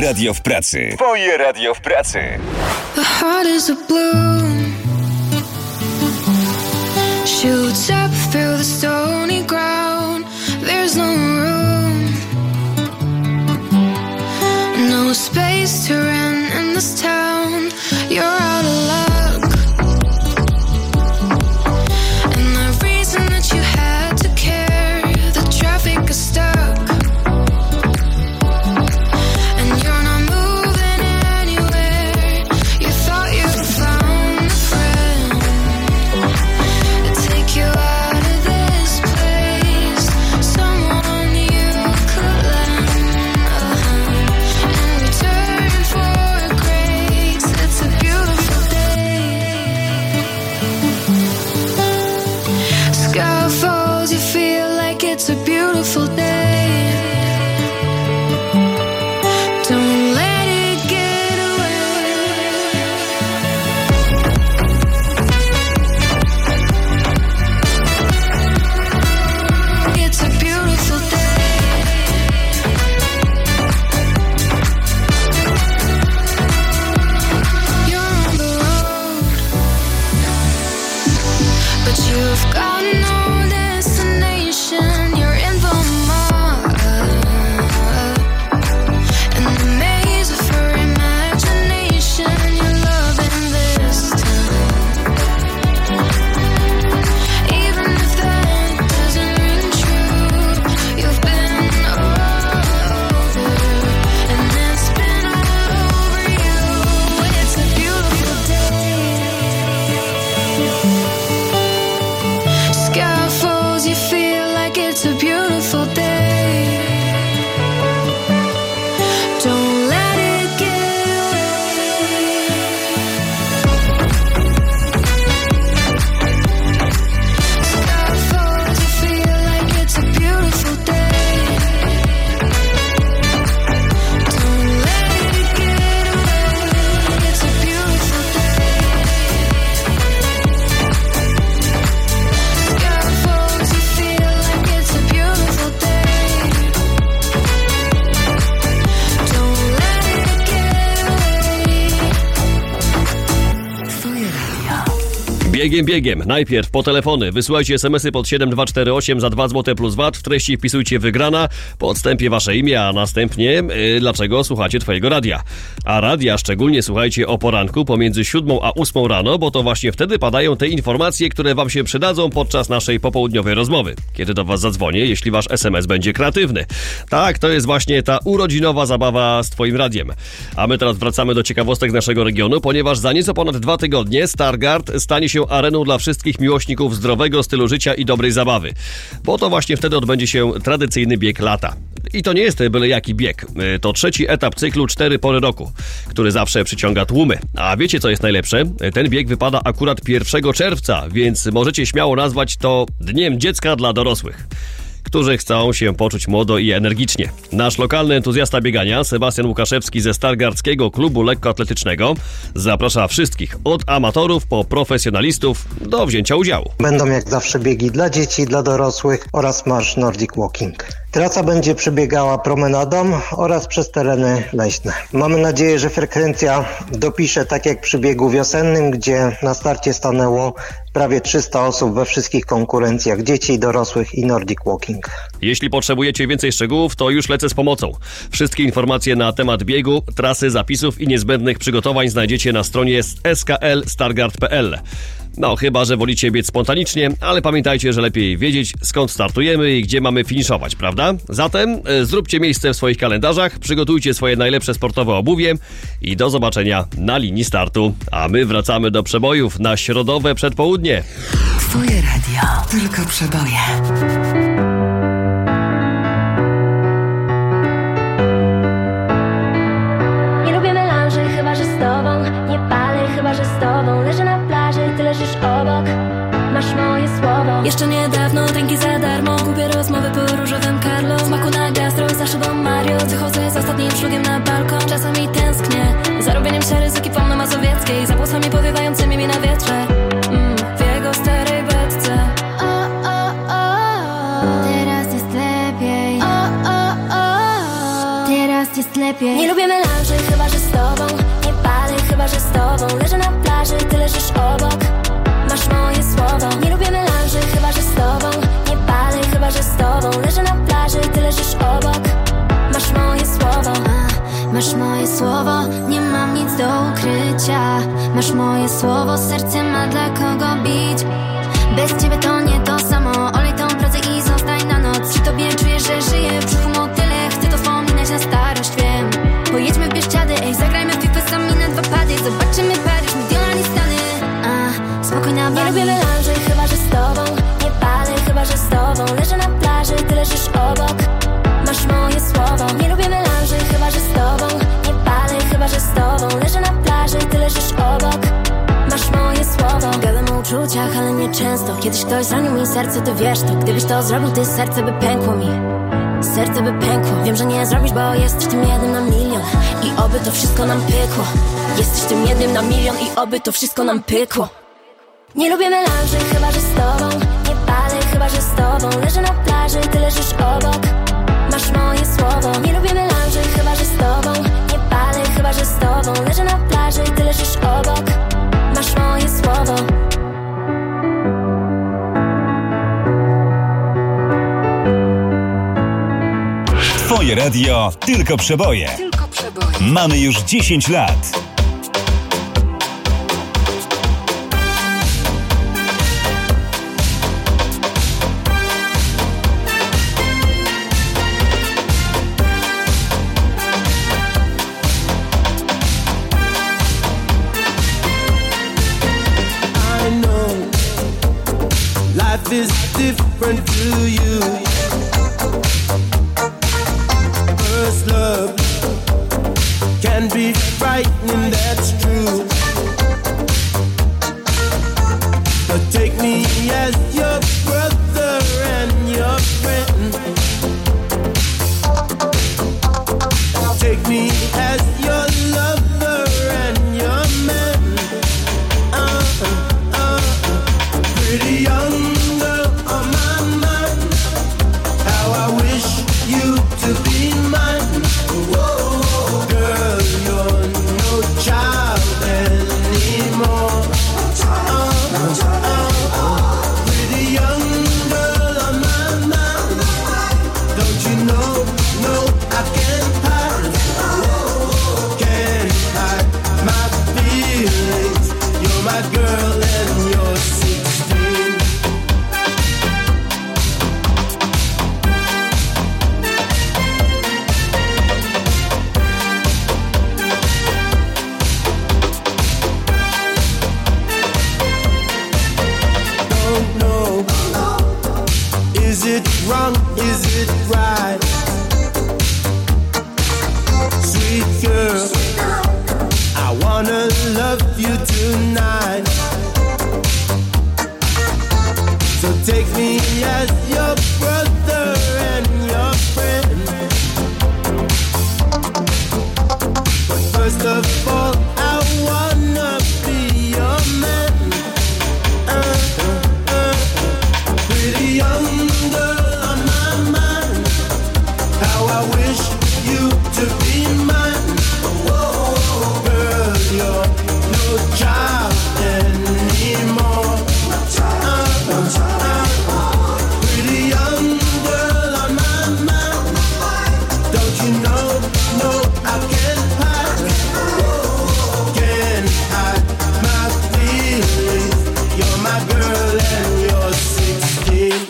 radio w pracy. Twoje radio w pracy. The heart is a balloon, shoots up through the stony ground. There's no room, no space to rent in this town. You're out of luck, and the reason that you had to care, the traffic is stuck. It's a beautiful day. Don't let it get away. It's a beautiful day. You're on the road, but you've got no destination. It's a beautiful day. Don't let it get away. Sky falls, you feel like it's a beautiful day. Don't let it get away. It's a beautiful day. Sky falls, you feel like it's a beautiful day. Don't let it get away. Twoje radio. Biegiem, biegiem. Najpierw po telefony. Wysyłajcie smsy pod siedem dwa cztery osiem za dwa złote plus V A T. W treści wpisujcie wygrana, po odstępie wasze imię, a następnie yy, dlaczego słuchacie twojego radia. A radia szczególnie słuchajcie o poranku pomiędzy siódmą a ósmą rano, bo to właśnie wtedy padają te informacje, które wam się przydadzą podczas naszej popołudniowej rozmowy. Kiedy do was zadzwonię, jeśli wasz es em es będzie kreatywny. Tak, to jest właśnie ta urodzinowa zabawa z twoim radiem. A my teraz wracamy do ciekawostek z naszego regionu, ponieważ za nieco ponad dwa tygodnie Stargard stanie się areną dla wszystkich miłośników zdrowego stylu życia i dobrej zabawy. Bo to właśnie wtedy odbędzie się tradycyjny bieg lata. I to nie jest byle jaki bieg. To trzeci etap cyklu Cztery Pory Roku, który zawsze przyciąga tłumy. A wiecie, co jest najlepsze? Ten bieg wypada akurat pierwszego czerwca, więc możecie śmiało nazwać to Dniem Dziecka dla dorosłych, którzy chcą się poczuć młodo i energicznie. Nasz lokalny entuzjasta biegania, Sebastian Łukaszewski ze Stargardzkiego Klubu Lekkoatletycznego, zaprasza wszystkich, od amatorów po profesjonalistów, do wzięcia udziału. Będą jak zawsze biegi dla dzieci, dla dorosłych oraz marsz Nordic Walking. Trasa będzie przebiegała promenadą oraz przez tereny leśne. Mamy nadzieję, że frekwencja dopisze tak jak przy biegu wiosennym, gdzie na starcie stanęło prawie trzysta osób we wszystkich konkurencjach dzieci, dorosłych i Nordic Walking. Jeśli potrzebujecie więcej szczegółów, to już lecę z pomocą. Wszystkie informacje na temat biegu, trasy, zapisów i niezbędnych przygotowań znajdziecie na stronie s k l stargard kropka p l. No, chyba że wolicie biec spontanicznie, ale pamiętajcie, że lepiej wiedzieć, skąd startujemy i gdzie mamy finiszować, prawda? Zatem e, zróbcie miejsce w swoich kalendarzach, przygotujcie swoje najlepsze sportowe obuwie i do zobaczenia na linii startu. A my wracamy do przebojów na środowe przedpołudnie. Twoje radio, tylko przeboje. Nie lubię melanży, chyba że z tobą. Nie palę, chyba że z tobą. Leżę na plaży, ty leżysz obok. Masz moje słowo. Jeszcze niedawno drinki za darmo, głupie rozmowy po różowym Carlo. Smaku na gastro, za szybą Mario. Wychodzę z ostatnim szlugiem na balkon. Czasami tęsknię za robieniem sery z ekipą na Mazowieckiej, za włosami powiewającymi mi na wietrze, mm, w jego starej beczce. O, o, o, teraz jest lepiej. O, o, o, teraz jest lepiej. Nie lubię melanży. Masz moje słowo, nie mam nic do ukrycia. Masz moje słowo, serce ma dla kogo bić. Bez ciebie to nie to samo. Olej tą pracę i zostań na noc. Przy tobie czuję, że żyję w brzuchu motyle. Chcę to wspominać na starość, wiem. Pojedźmy w Bieszczady, ej, zagrajmy w FIFA sami na dwa pady. Zobaczymy Paryż, Mediolany, Stany. A, spokojna bani. Nie lubię melanży, chyba że z tobą. Nie palę, chyba że z tobą. Leżę na plaży, ty leżysz obok. Masz moje słowo. Nie lubię melanży, chyba że z tobą. Nie palę, chyba że z tobą. Leżę na plaży, ty leżysz obok. Masz moje słowo. Gadam o uczuciach, ale nie często. Kiedyś ktoś zranił mi serce, ty wiesz to. Gdybyś to zrobił, ty serce by pękło mi. Serce by pękło. Wiem, że nie zrobisz, bo jesteś tym jednym na milion. I oby to wszystko nam pykło. Jesteś tym jednym na milion. I oby to wszystko nam pykło. Nie lubię melanży, chyba że z tobą. Nie palę, chyba że z tobą. Leżę na plaży, ty leżysz obok. Masz moje słowo. Nie lubię melanży, chyba że z tobą. Nie palę, chyba że z tobą. Leżę na plaży, ty leżysz obok. Masz moje słowo. Twoje radio tylko przeboje. Tylko przeboje. Mamy już dziesięć lat. Life is different to you. First love can be frightening, that's true. But take me as your brother and your friend. Take me as your lover and your man. Uh, uh, uh. Pretty young girl on my mind. How I wish you to be mine. Whoa, girl, you're no child anymore. Uh, uh, pretty young girl on my mind. Don't you know? No, I can't hide. Can't hide my feelings. You're my girl and you're sixteen. Don't know. Is it wrong? Is it right? Sweet girl, I wanna love you tonight. So take me as your brother and your friend. But first of all, I wanna be your man. Uh, uh, uh. Pretty young girl on my mind. How I wish you to be mine. Whoa, girl, you're no child anymore. Uh, uh, pretty young girl on my mind. Don't you know? No, I can't hide. Can't hide my feelings. You're my girl and you're sixteen.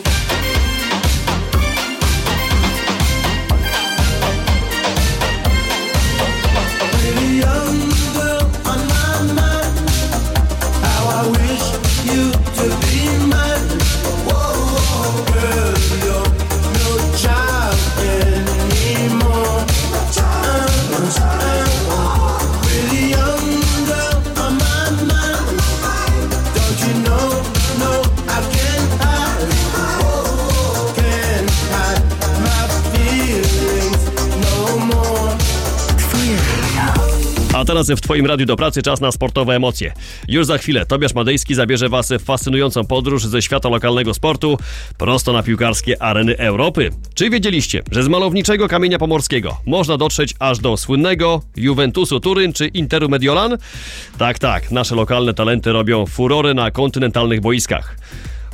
Pretty young girl on my mind. How I wish you to be mine. Whoa, girl, you're no child anymore. Uh, uh, pretty young girl on my mind. Don't you know? No, I can't hide. Can't hide my feelings no more. A teraz w Twoim radiu do pracy czas na sportowe emocje. Już za chwilę Tobiasz Madejski zabierze Was w fascynującą podróż ze świata lokalnego sportu prosto na piłkarskie areny Europy. Czy wiedzieliście, że z malowniczego Kamienia Pomorskiego można dotrzeć aż do słynnego Juventusu Turyn czy Interu Mediolan? Tak, tak, nasze lokalne talenty robią furorę na kontynentalnych boiskach.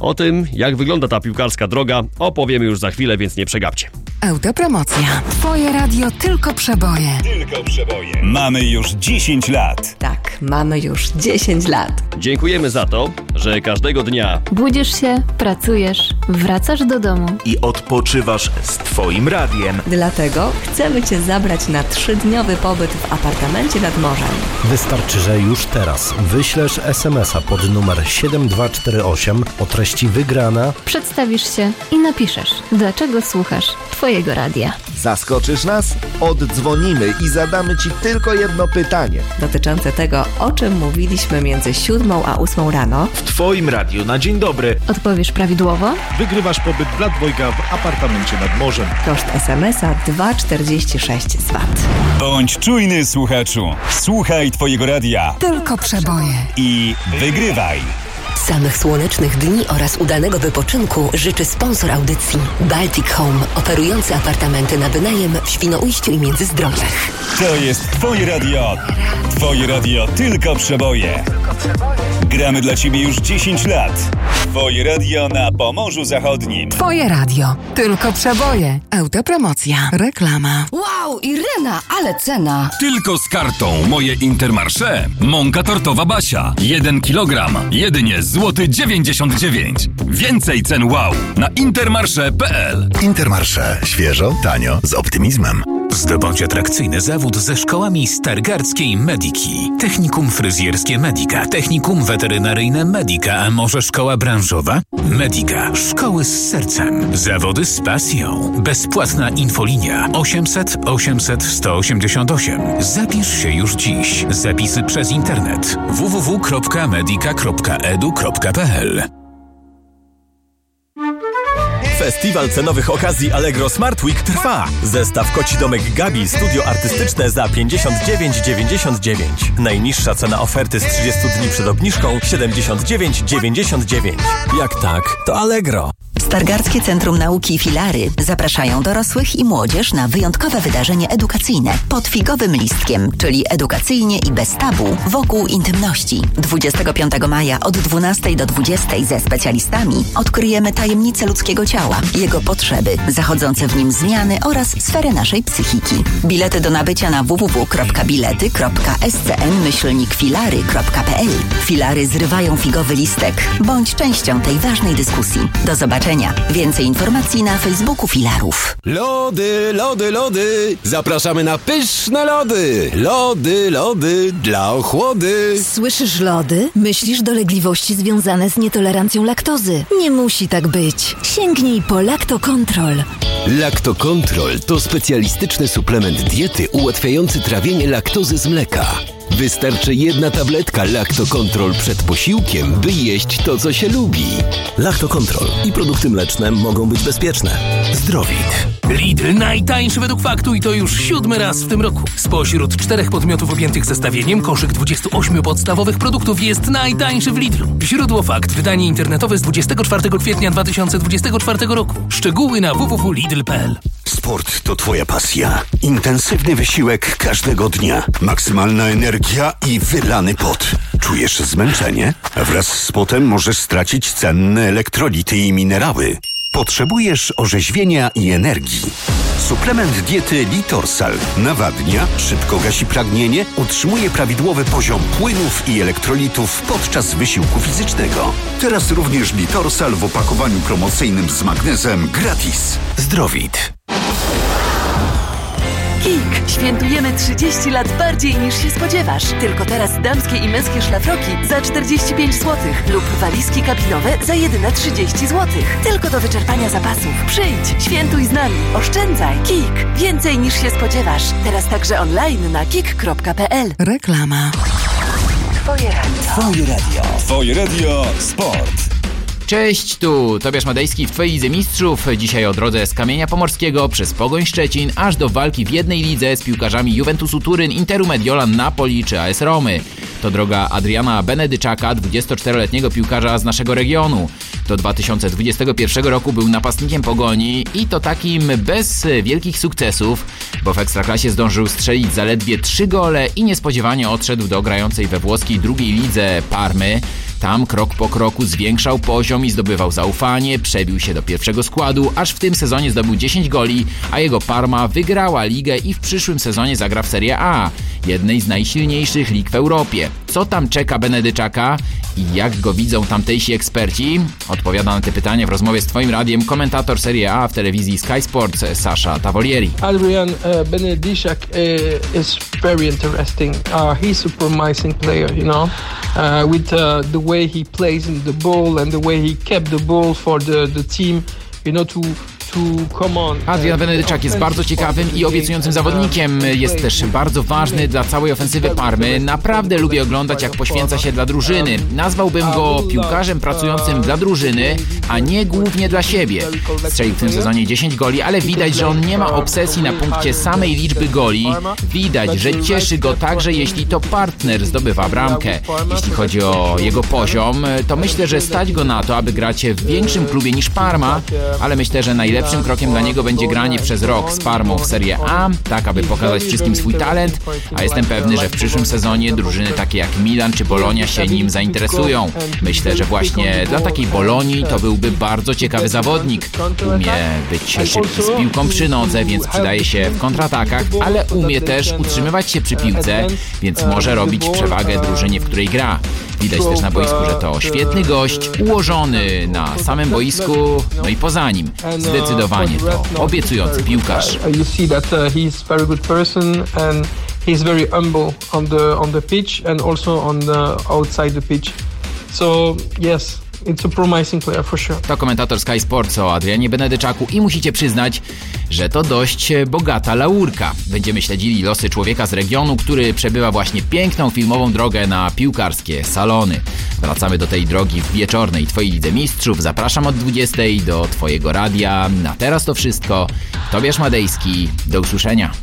O tym, jak wygląda ta piłkarska droga, opowiemy już za chwilę, więc nie przegapcie. Autopromocja. Twoje radio tylko przeboje. Tylko przeboje. Mamy już dziesięć lat. Tak, mamy już dziesięć lat. Dziękujemy za to, że każdego dnia budzisz się, pracujesz, wracasz do domu i odpoczywasz z Twoim radiem. Dlatego chcemy Cię zabrać na trzydniowy pobyt w apartamencie nad morzem. Wystarczy, że już teraz wyślesz es em es a pod numer siedem dwa cztery osiem o treści wygrana, przedstawisz się i napiszesz, dlaczego słuchasz Twojego radia. Zaskoczysz nas? Oddzwonimy i zadamy Ci tylko jedno pytanie. Dotyczące tego, o czym mówiliśmy między siódmą a ósmą rano. W Twoim radiu na dzień dobry. Odpowiesz prawidłowo? Wygrywasz pobyt dla dwojga w apartamencie nad morzem. Koszt es em es a dwa czterdzieści sześć zwat. Bądź czujny, słuchaczu. Słuchaj Twojego radia. Tylko przeboje. I wygrywaj. Samych słonecznych dni oraz udanego wypoczynku życzy sponsor audycji Baltic Home, oferujący apartamenty na wynajem w Świnoujściu i Międzyzdrojach. To jest Twoje radio. Twoje radio tylko przeboje. Gramy dla Ciebie już dziesięć lat. Twoje radio na Pomorzu Zachodnim. Twoje radio. Tylko przeboje. Autopromocja. Reklama. Wow, Irena, ale cena. Tylko z kartą Moje Intermarché. Mąka tortowa Basia. jeden kilogram. Jedynie złoty dziewięćdziesiąt dziewięć. Więcej cen wow na intermarché kropka pe el. Intermarché. Świeżo, tanio, z optymizmem. Zdobądź atrakcyjny zawód ze szkołami stargardzkiej Mediki. Technikum fryzjerskie Medika, technikum weterynaryjne Medika, a może szkoła branżowa? Medika. Szkoły z sercem. Zawody z pasją. Bezpłatna infolinia osiemset osiemset sto osiemdziesiąt osiem. Zapisz się już dziś. Zapisy przez internet w w w kropka medika kropka edu kropka pe el. Festiwal cenowych okazji Allegro Smart Week trwa. Zestaw Koci Domek Gabi Studio Artystyczne za pięćdziesiąt dziewięć dziewięćdziesiąt dziewięć. Najniższa cena oferty z trzydziestu dni przed obniżką siedemdziesiąt dziewięć dziewięćdziesiąt dziewięć. Jak tak, to Allegro. Stargardzkie Centrum Nauki i Filary zapraszają dorosłych i młodzież na wyjątkowe wydarzenie edukacyjne pod figowym listkiem, czyli edukacyjnie i bez tabu wokół intymności. dwudziestego piątego maja od dwunastej do dwudziestej ze specjalistami odkryjemy tajemnice ludzkiego ciała, jego potrzeby, zachodzące w nim zmiany oraz sferę naszej psychiki. Bilety do nabycia na w w w kropka bilety kropka s c n myślnik filary kropka pe el. Filary zrywają figowy listek. Bądź częścią tej ważnej dyskusji. Do zobaczenia. Więcej informacji na Facebooku Filarów. Lody, lody, lody. Zapraszamy na pyszne lody. Lody, lody dla ochłody. Słyszysz lody? Myślisz dolegliwości związane z nietolerancją laktozy. Nie musi tak być. Sięgnij po Lactocontrol. Lactocontrol to specjalistyczny suplement diety ułatwiający trawienie laktozy z mleka. Wystarczy jedna tabletka Lactocontrol przed posiłkiem, by jeść to, co się lubi. Lactocontrol i produkty mleczne mogą być bezpieczne. Zdrowit. Lidl najtańszy według faktu i to już siódmy raz w tym roku. Spośród czterech podmiotów objętych zestawieniem koszyk dwudziestu ośmiu podstawowych produktów jest najtańszy w Lidlu. Źródło Fakt, wydanie internetowe z dwudziestego czwartego kwietnia dwa tysiące dwudziestego czwartego roku. Szczegóły na w w w kropka lidl kropka pe el. Sport to Twoja pasja. Intensywny wysiłek każdego dnia. Maksymalna energia i wylany pot. Czujesz zmęczenie? Wraz z potem możesz stracić cenne elektrolity i minerały. Potrzebujesz orzeźwienia i energii. Suplement diety Litorsal nawadnia, szybko gasi pragnienie, utrzymuje prawidłowy poziom płynów i elektrolitów podczas wysiłku fizycznego. Teraz również Litorsal w opakowaniu promocyjnym z magnezem gratis. Zdrowit. KiK! Świętujemy trzydzieści lat bardziej niż się spodziewasz. Tylko teraz damskie i męskie szlafroki za czterdzieści pięć złotych lub walizki kabinowe za jedyne trzydzieści złotych. Tylko do wyczerpania zapasów. Przyjdź, świętuj z nami, oszczędzaj. KiK! Więcej niż się spodziewasz. Teraz także online na kik kropka pe el. Reklama. Twoje radio. Twoje radio. Twoje radio Sport. Cześć, tu Tobiasz Madejski w Twojej Lidze Mistrzów. Dzisiaj o drodze z Kamienia Pomorskiego przez Pogoń Szczecin aż do walki w jednej lidze z piłkarzami Juventusu Turyn, Interu Mediolan, Napoli czy A S Romy. To droga Adriana Benedyczaka, dwudziestoczteroletniego piłkarza z naszego regionu. Do dwa tysiące dwudziestego pierwszego roku był napastnikiem Pogoni i to takim bez wielkich sukcesów, bo w Ekstraklasie zdążył strzelić zaledwie trzy gole i niespodziewanie odszedł do grającej we włoskiej drugiej lidze Parmy. Tam krok po kroku zwiększał poziom i zdobywał zaufanie, przebił się do pierwszego składu, aż w tym sezonie zdobył dziesięć goli, a jego Parma wygrała ligę i w przyszłym sezonie zagra w Serie A, jednej z najsilniejszych lig w Europie. Co tam czeka Benedyczaka i jak go widzą tamtejsi eksperci? Odpowiada na te pytania w rozmowie z Twoim radiem komentator Serie A w telewizji Sky Sports Sasha Tavolieri. Adrian uh, Benedyczak uh, is very interesting. Uh, he's a promising player, you know, uh, with uh, the way he plays in the ball and the way he kept the ball for the, the team, you know, to Adrian Benedyczak jest bardzo ciekawym i obiecującym zawodnikiem. Jest też bardzo ważny dla całej ofensywy Parmy. Naprawdę lubię oglądać, jak poświęca się dla drużyny. Nazwałbym go piłkarzem pracującym dla drużyny, a nie głównie dla siebie. Strzelił w tym sezonie dziesięć goli, ale widać, że on nie ma obsesji na punkcie samej liczby goli. Widać, że cieszy go także, jeśli to partner zdobywa bramkę. Jeśli chodzi o jego poziom, to myślę, że stać go na to, aby grać w większym klubie niż Parma, ale myślę, że najlepszy Lepszym krokiem dla niego będzie granie przez rok z Parmą w Serie A, tak aby pokazać wszystkim swój talent, a jestem pewny, że w przyszłym sezonie drużyny takie jak Milan czy Bolonia się nim zainteresują. Myślę, że właśnie dla takiej Bolonii to byłby bardzo ciekawy zawodnik. Umie być szybki z piłką przy nodze, więc przydaje się w kontratakach, ale umie też utrzymywać się przy piłce, więc może robić przewagę drużynie, w której gra. Widać też na boisku, że to świetny gość, ułożony na samym boisku, no i poza nim. Zdecydowanie to obiecujący piłkarz. You see that he's very good person and he's very humble on the on the pitch and also on the outside the pitch. So yes. It's a promising player for sure. To komentator Sky Sports o Adrianie Benedyczaku i musicie przyznać, że to dość bogata laurka. Będziemy śledzili losy człowieka z regionu, który przebywa właśnie piękną filmową drogę na piłkarskie salony. Wracamy do tej drogi w wieczornej Twojej Lidze Mistrzów. Zapraszam od dwudziestej do Twojego radia. Na teraz to wszystko. Tobiasz Madejski. Do usłyszenia.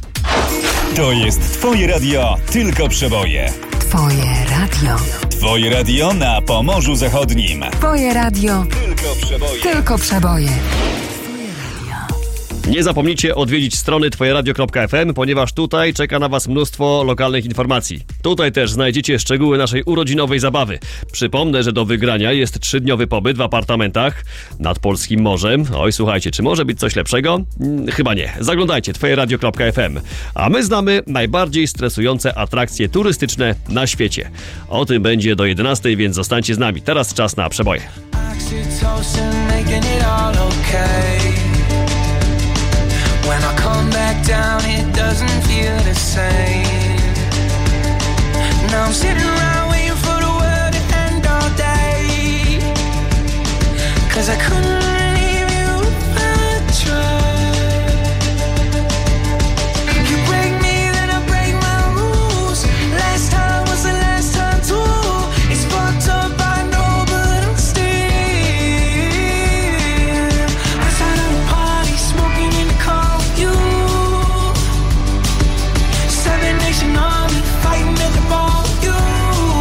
To jest Twoje radio, tylko przeboje. Twoje radio. Twoje radio na Pomorzu Zachodnim. Twoje radio. Tylko przeboje. Tylko przeboje. Nie zapomnijcie odwiedzić strony twoje radio kropka ef em, ponieważ tutaj czeka na Was mnóstwo lokalnych informacji. Tutaj też znajdziecie szczegóły naszej urodzinowej zabawy. Przypomnę, że do wygrania jest trzydniowy pobyt w apartamentach nad Polskim Morzem. Oj, słuchajcie, czy może być coś lepszego? Hmm, chyba nie. Zaglądajcie twoje radio kropka ef em. A my znamy najbardziej stresujące atrakcje turystyczne na świecie. O tym będzie do jedenastej, więc zostańcie z nami. Teraz czas na przeboje. When I come back down, it doesn't feel the same. Now I'm sitting around waiting for the world to end all day. Cause I couldn't leave you if I tried. You break me, then I break my rules. Last time was the last time too. It's fucked up, I know, but I'm still outside of the party, smoking in the car. You, Seven Nation Army, fighting at the ball. You,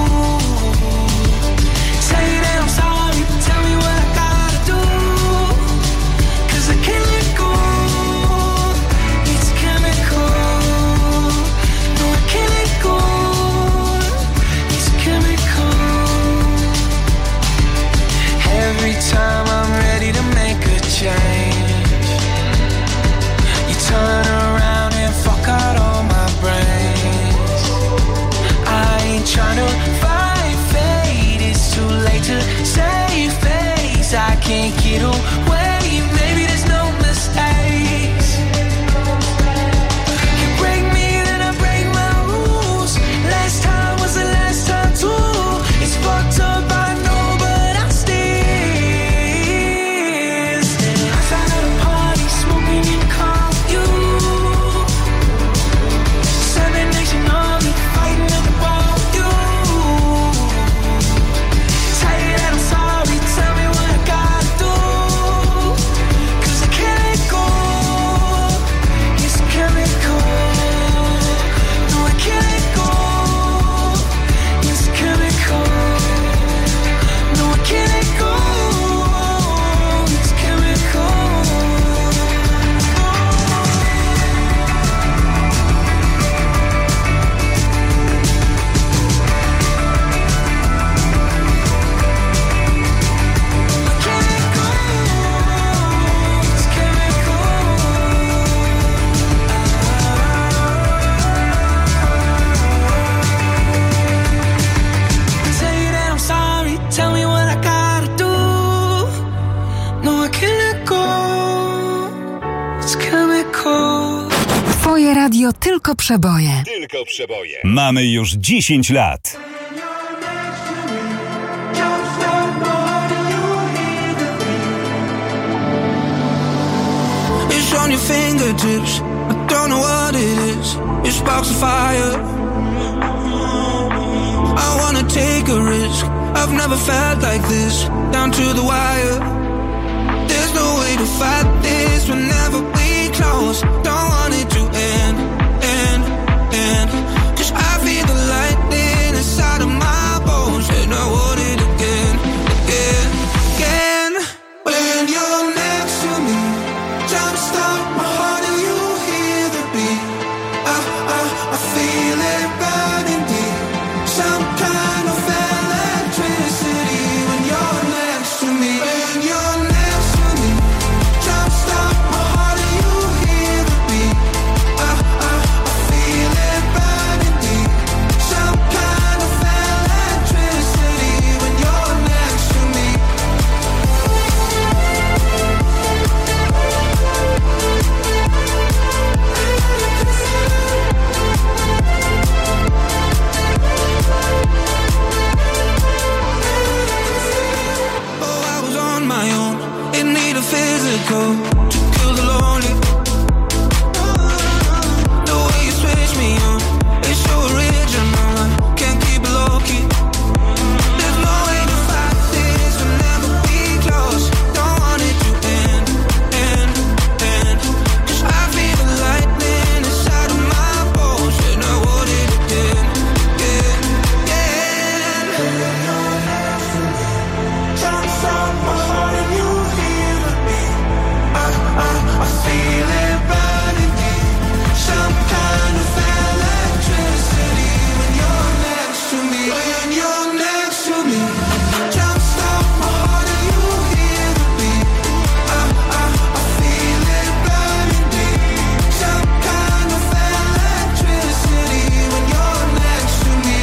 radio tylko przeboje. Tylko przeboje. Mamy już dziesięć lat. It's on your fingertips. I don't know what it is. It sparks a fire. I wanna take a risk. I've never felt like this. Down to the wire. There's no way to fight this. We'll never be close. Don't want it to end, end, end. 'Cause I feel the lightning inside of my bones, and I want it again, again, again. When you're next to me, jumpstart my heart and you hear the beat. I, I, I feel it burning deep. Some kind of electricity when you're next to me. When you're next to me, jumpstart my heart and you hear the beat. I, I, I feel it burning deep. Some kind of electricity when you're next to me. Oh, I was on my own, in need of physical to kill the lonely. The way you switch me on, it's so original. I can't keep it low key. There's no way to fight this. We'll never be close. Don't want it to end, end, end. 'Cause I feel the lightning inside of my bones, and I want it again, again, again. When you're next to me, jumpstart my heart and you hear the beat. I, I, I feel it burning deep. Some kind of electricity when you're next to me. When you're next to me, jumpstart my heart and you hear the beat. I, I, I feel it burning deep. Some kind of electricity when you're next to me.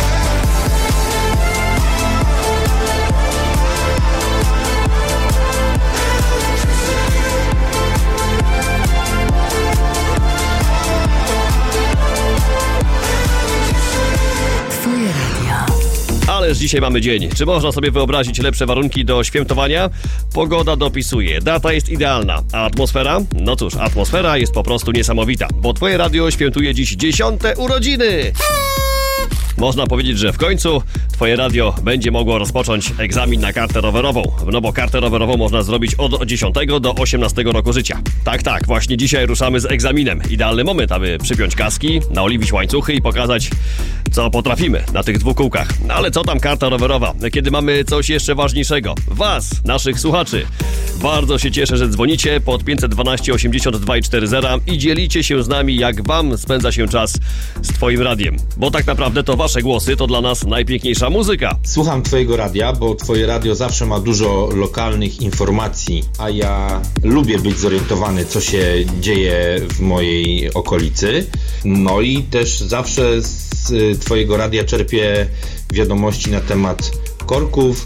Twoje radio. Ależ dzisiaj mamy dzień. Czy można sobie wyobrazić lepsze warunki do świętowania? Pogoda dopisuje, data jest idealna, a atmosfera? No cóż, atmosfera jest po prostu niesamowita, bo Twoje radio świętuje dziś dziesiąte urodziny! Można powiedzieć, że w końcu Twoje radio będzie mogło rozpocząć egzamin na kartę rowerową. No bo kartę rowerową można zrobić od dziesiątego do osiemnastego roku życia. Tak, tak, właśnie dzisiaj ruszamy z egzaminem. Idealny moment, aby przypiąć kaski, naoliwić łańcuchy i pokazać, co potrafimy na tych dwóch kółkach. No ale co tam karta rowerowa, kiedy mamy coś jeszcze ważniejszego? Was, naszych słuchaczy. Bardzo się cieszę, że dzwonicie pod pięćset dwanaście osiemdziesiąt dwa i cztery zero i dzielicie się z nami, jak wam spędza się czas z Twoim radiem. Bo tak naprawdę to wasze głosy to dla nas najpiękniejsza muzyka. Słucham Twojego radia, bo Twoje radio zawsze ma dużo lokalnych informacji, a ja lubię być zorientowany, co się dzieje w mojej okolicy. No i też zawsze z Twojego radia czerpię wiadomości na temat korków,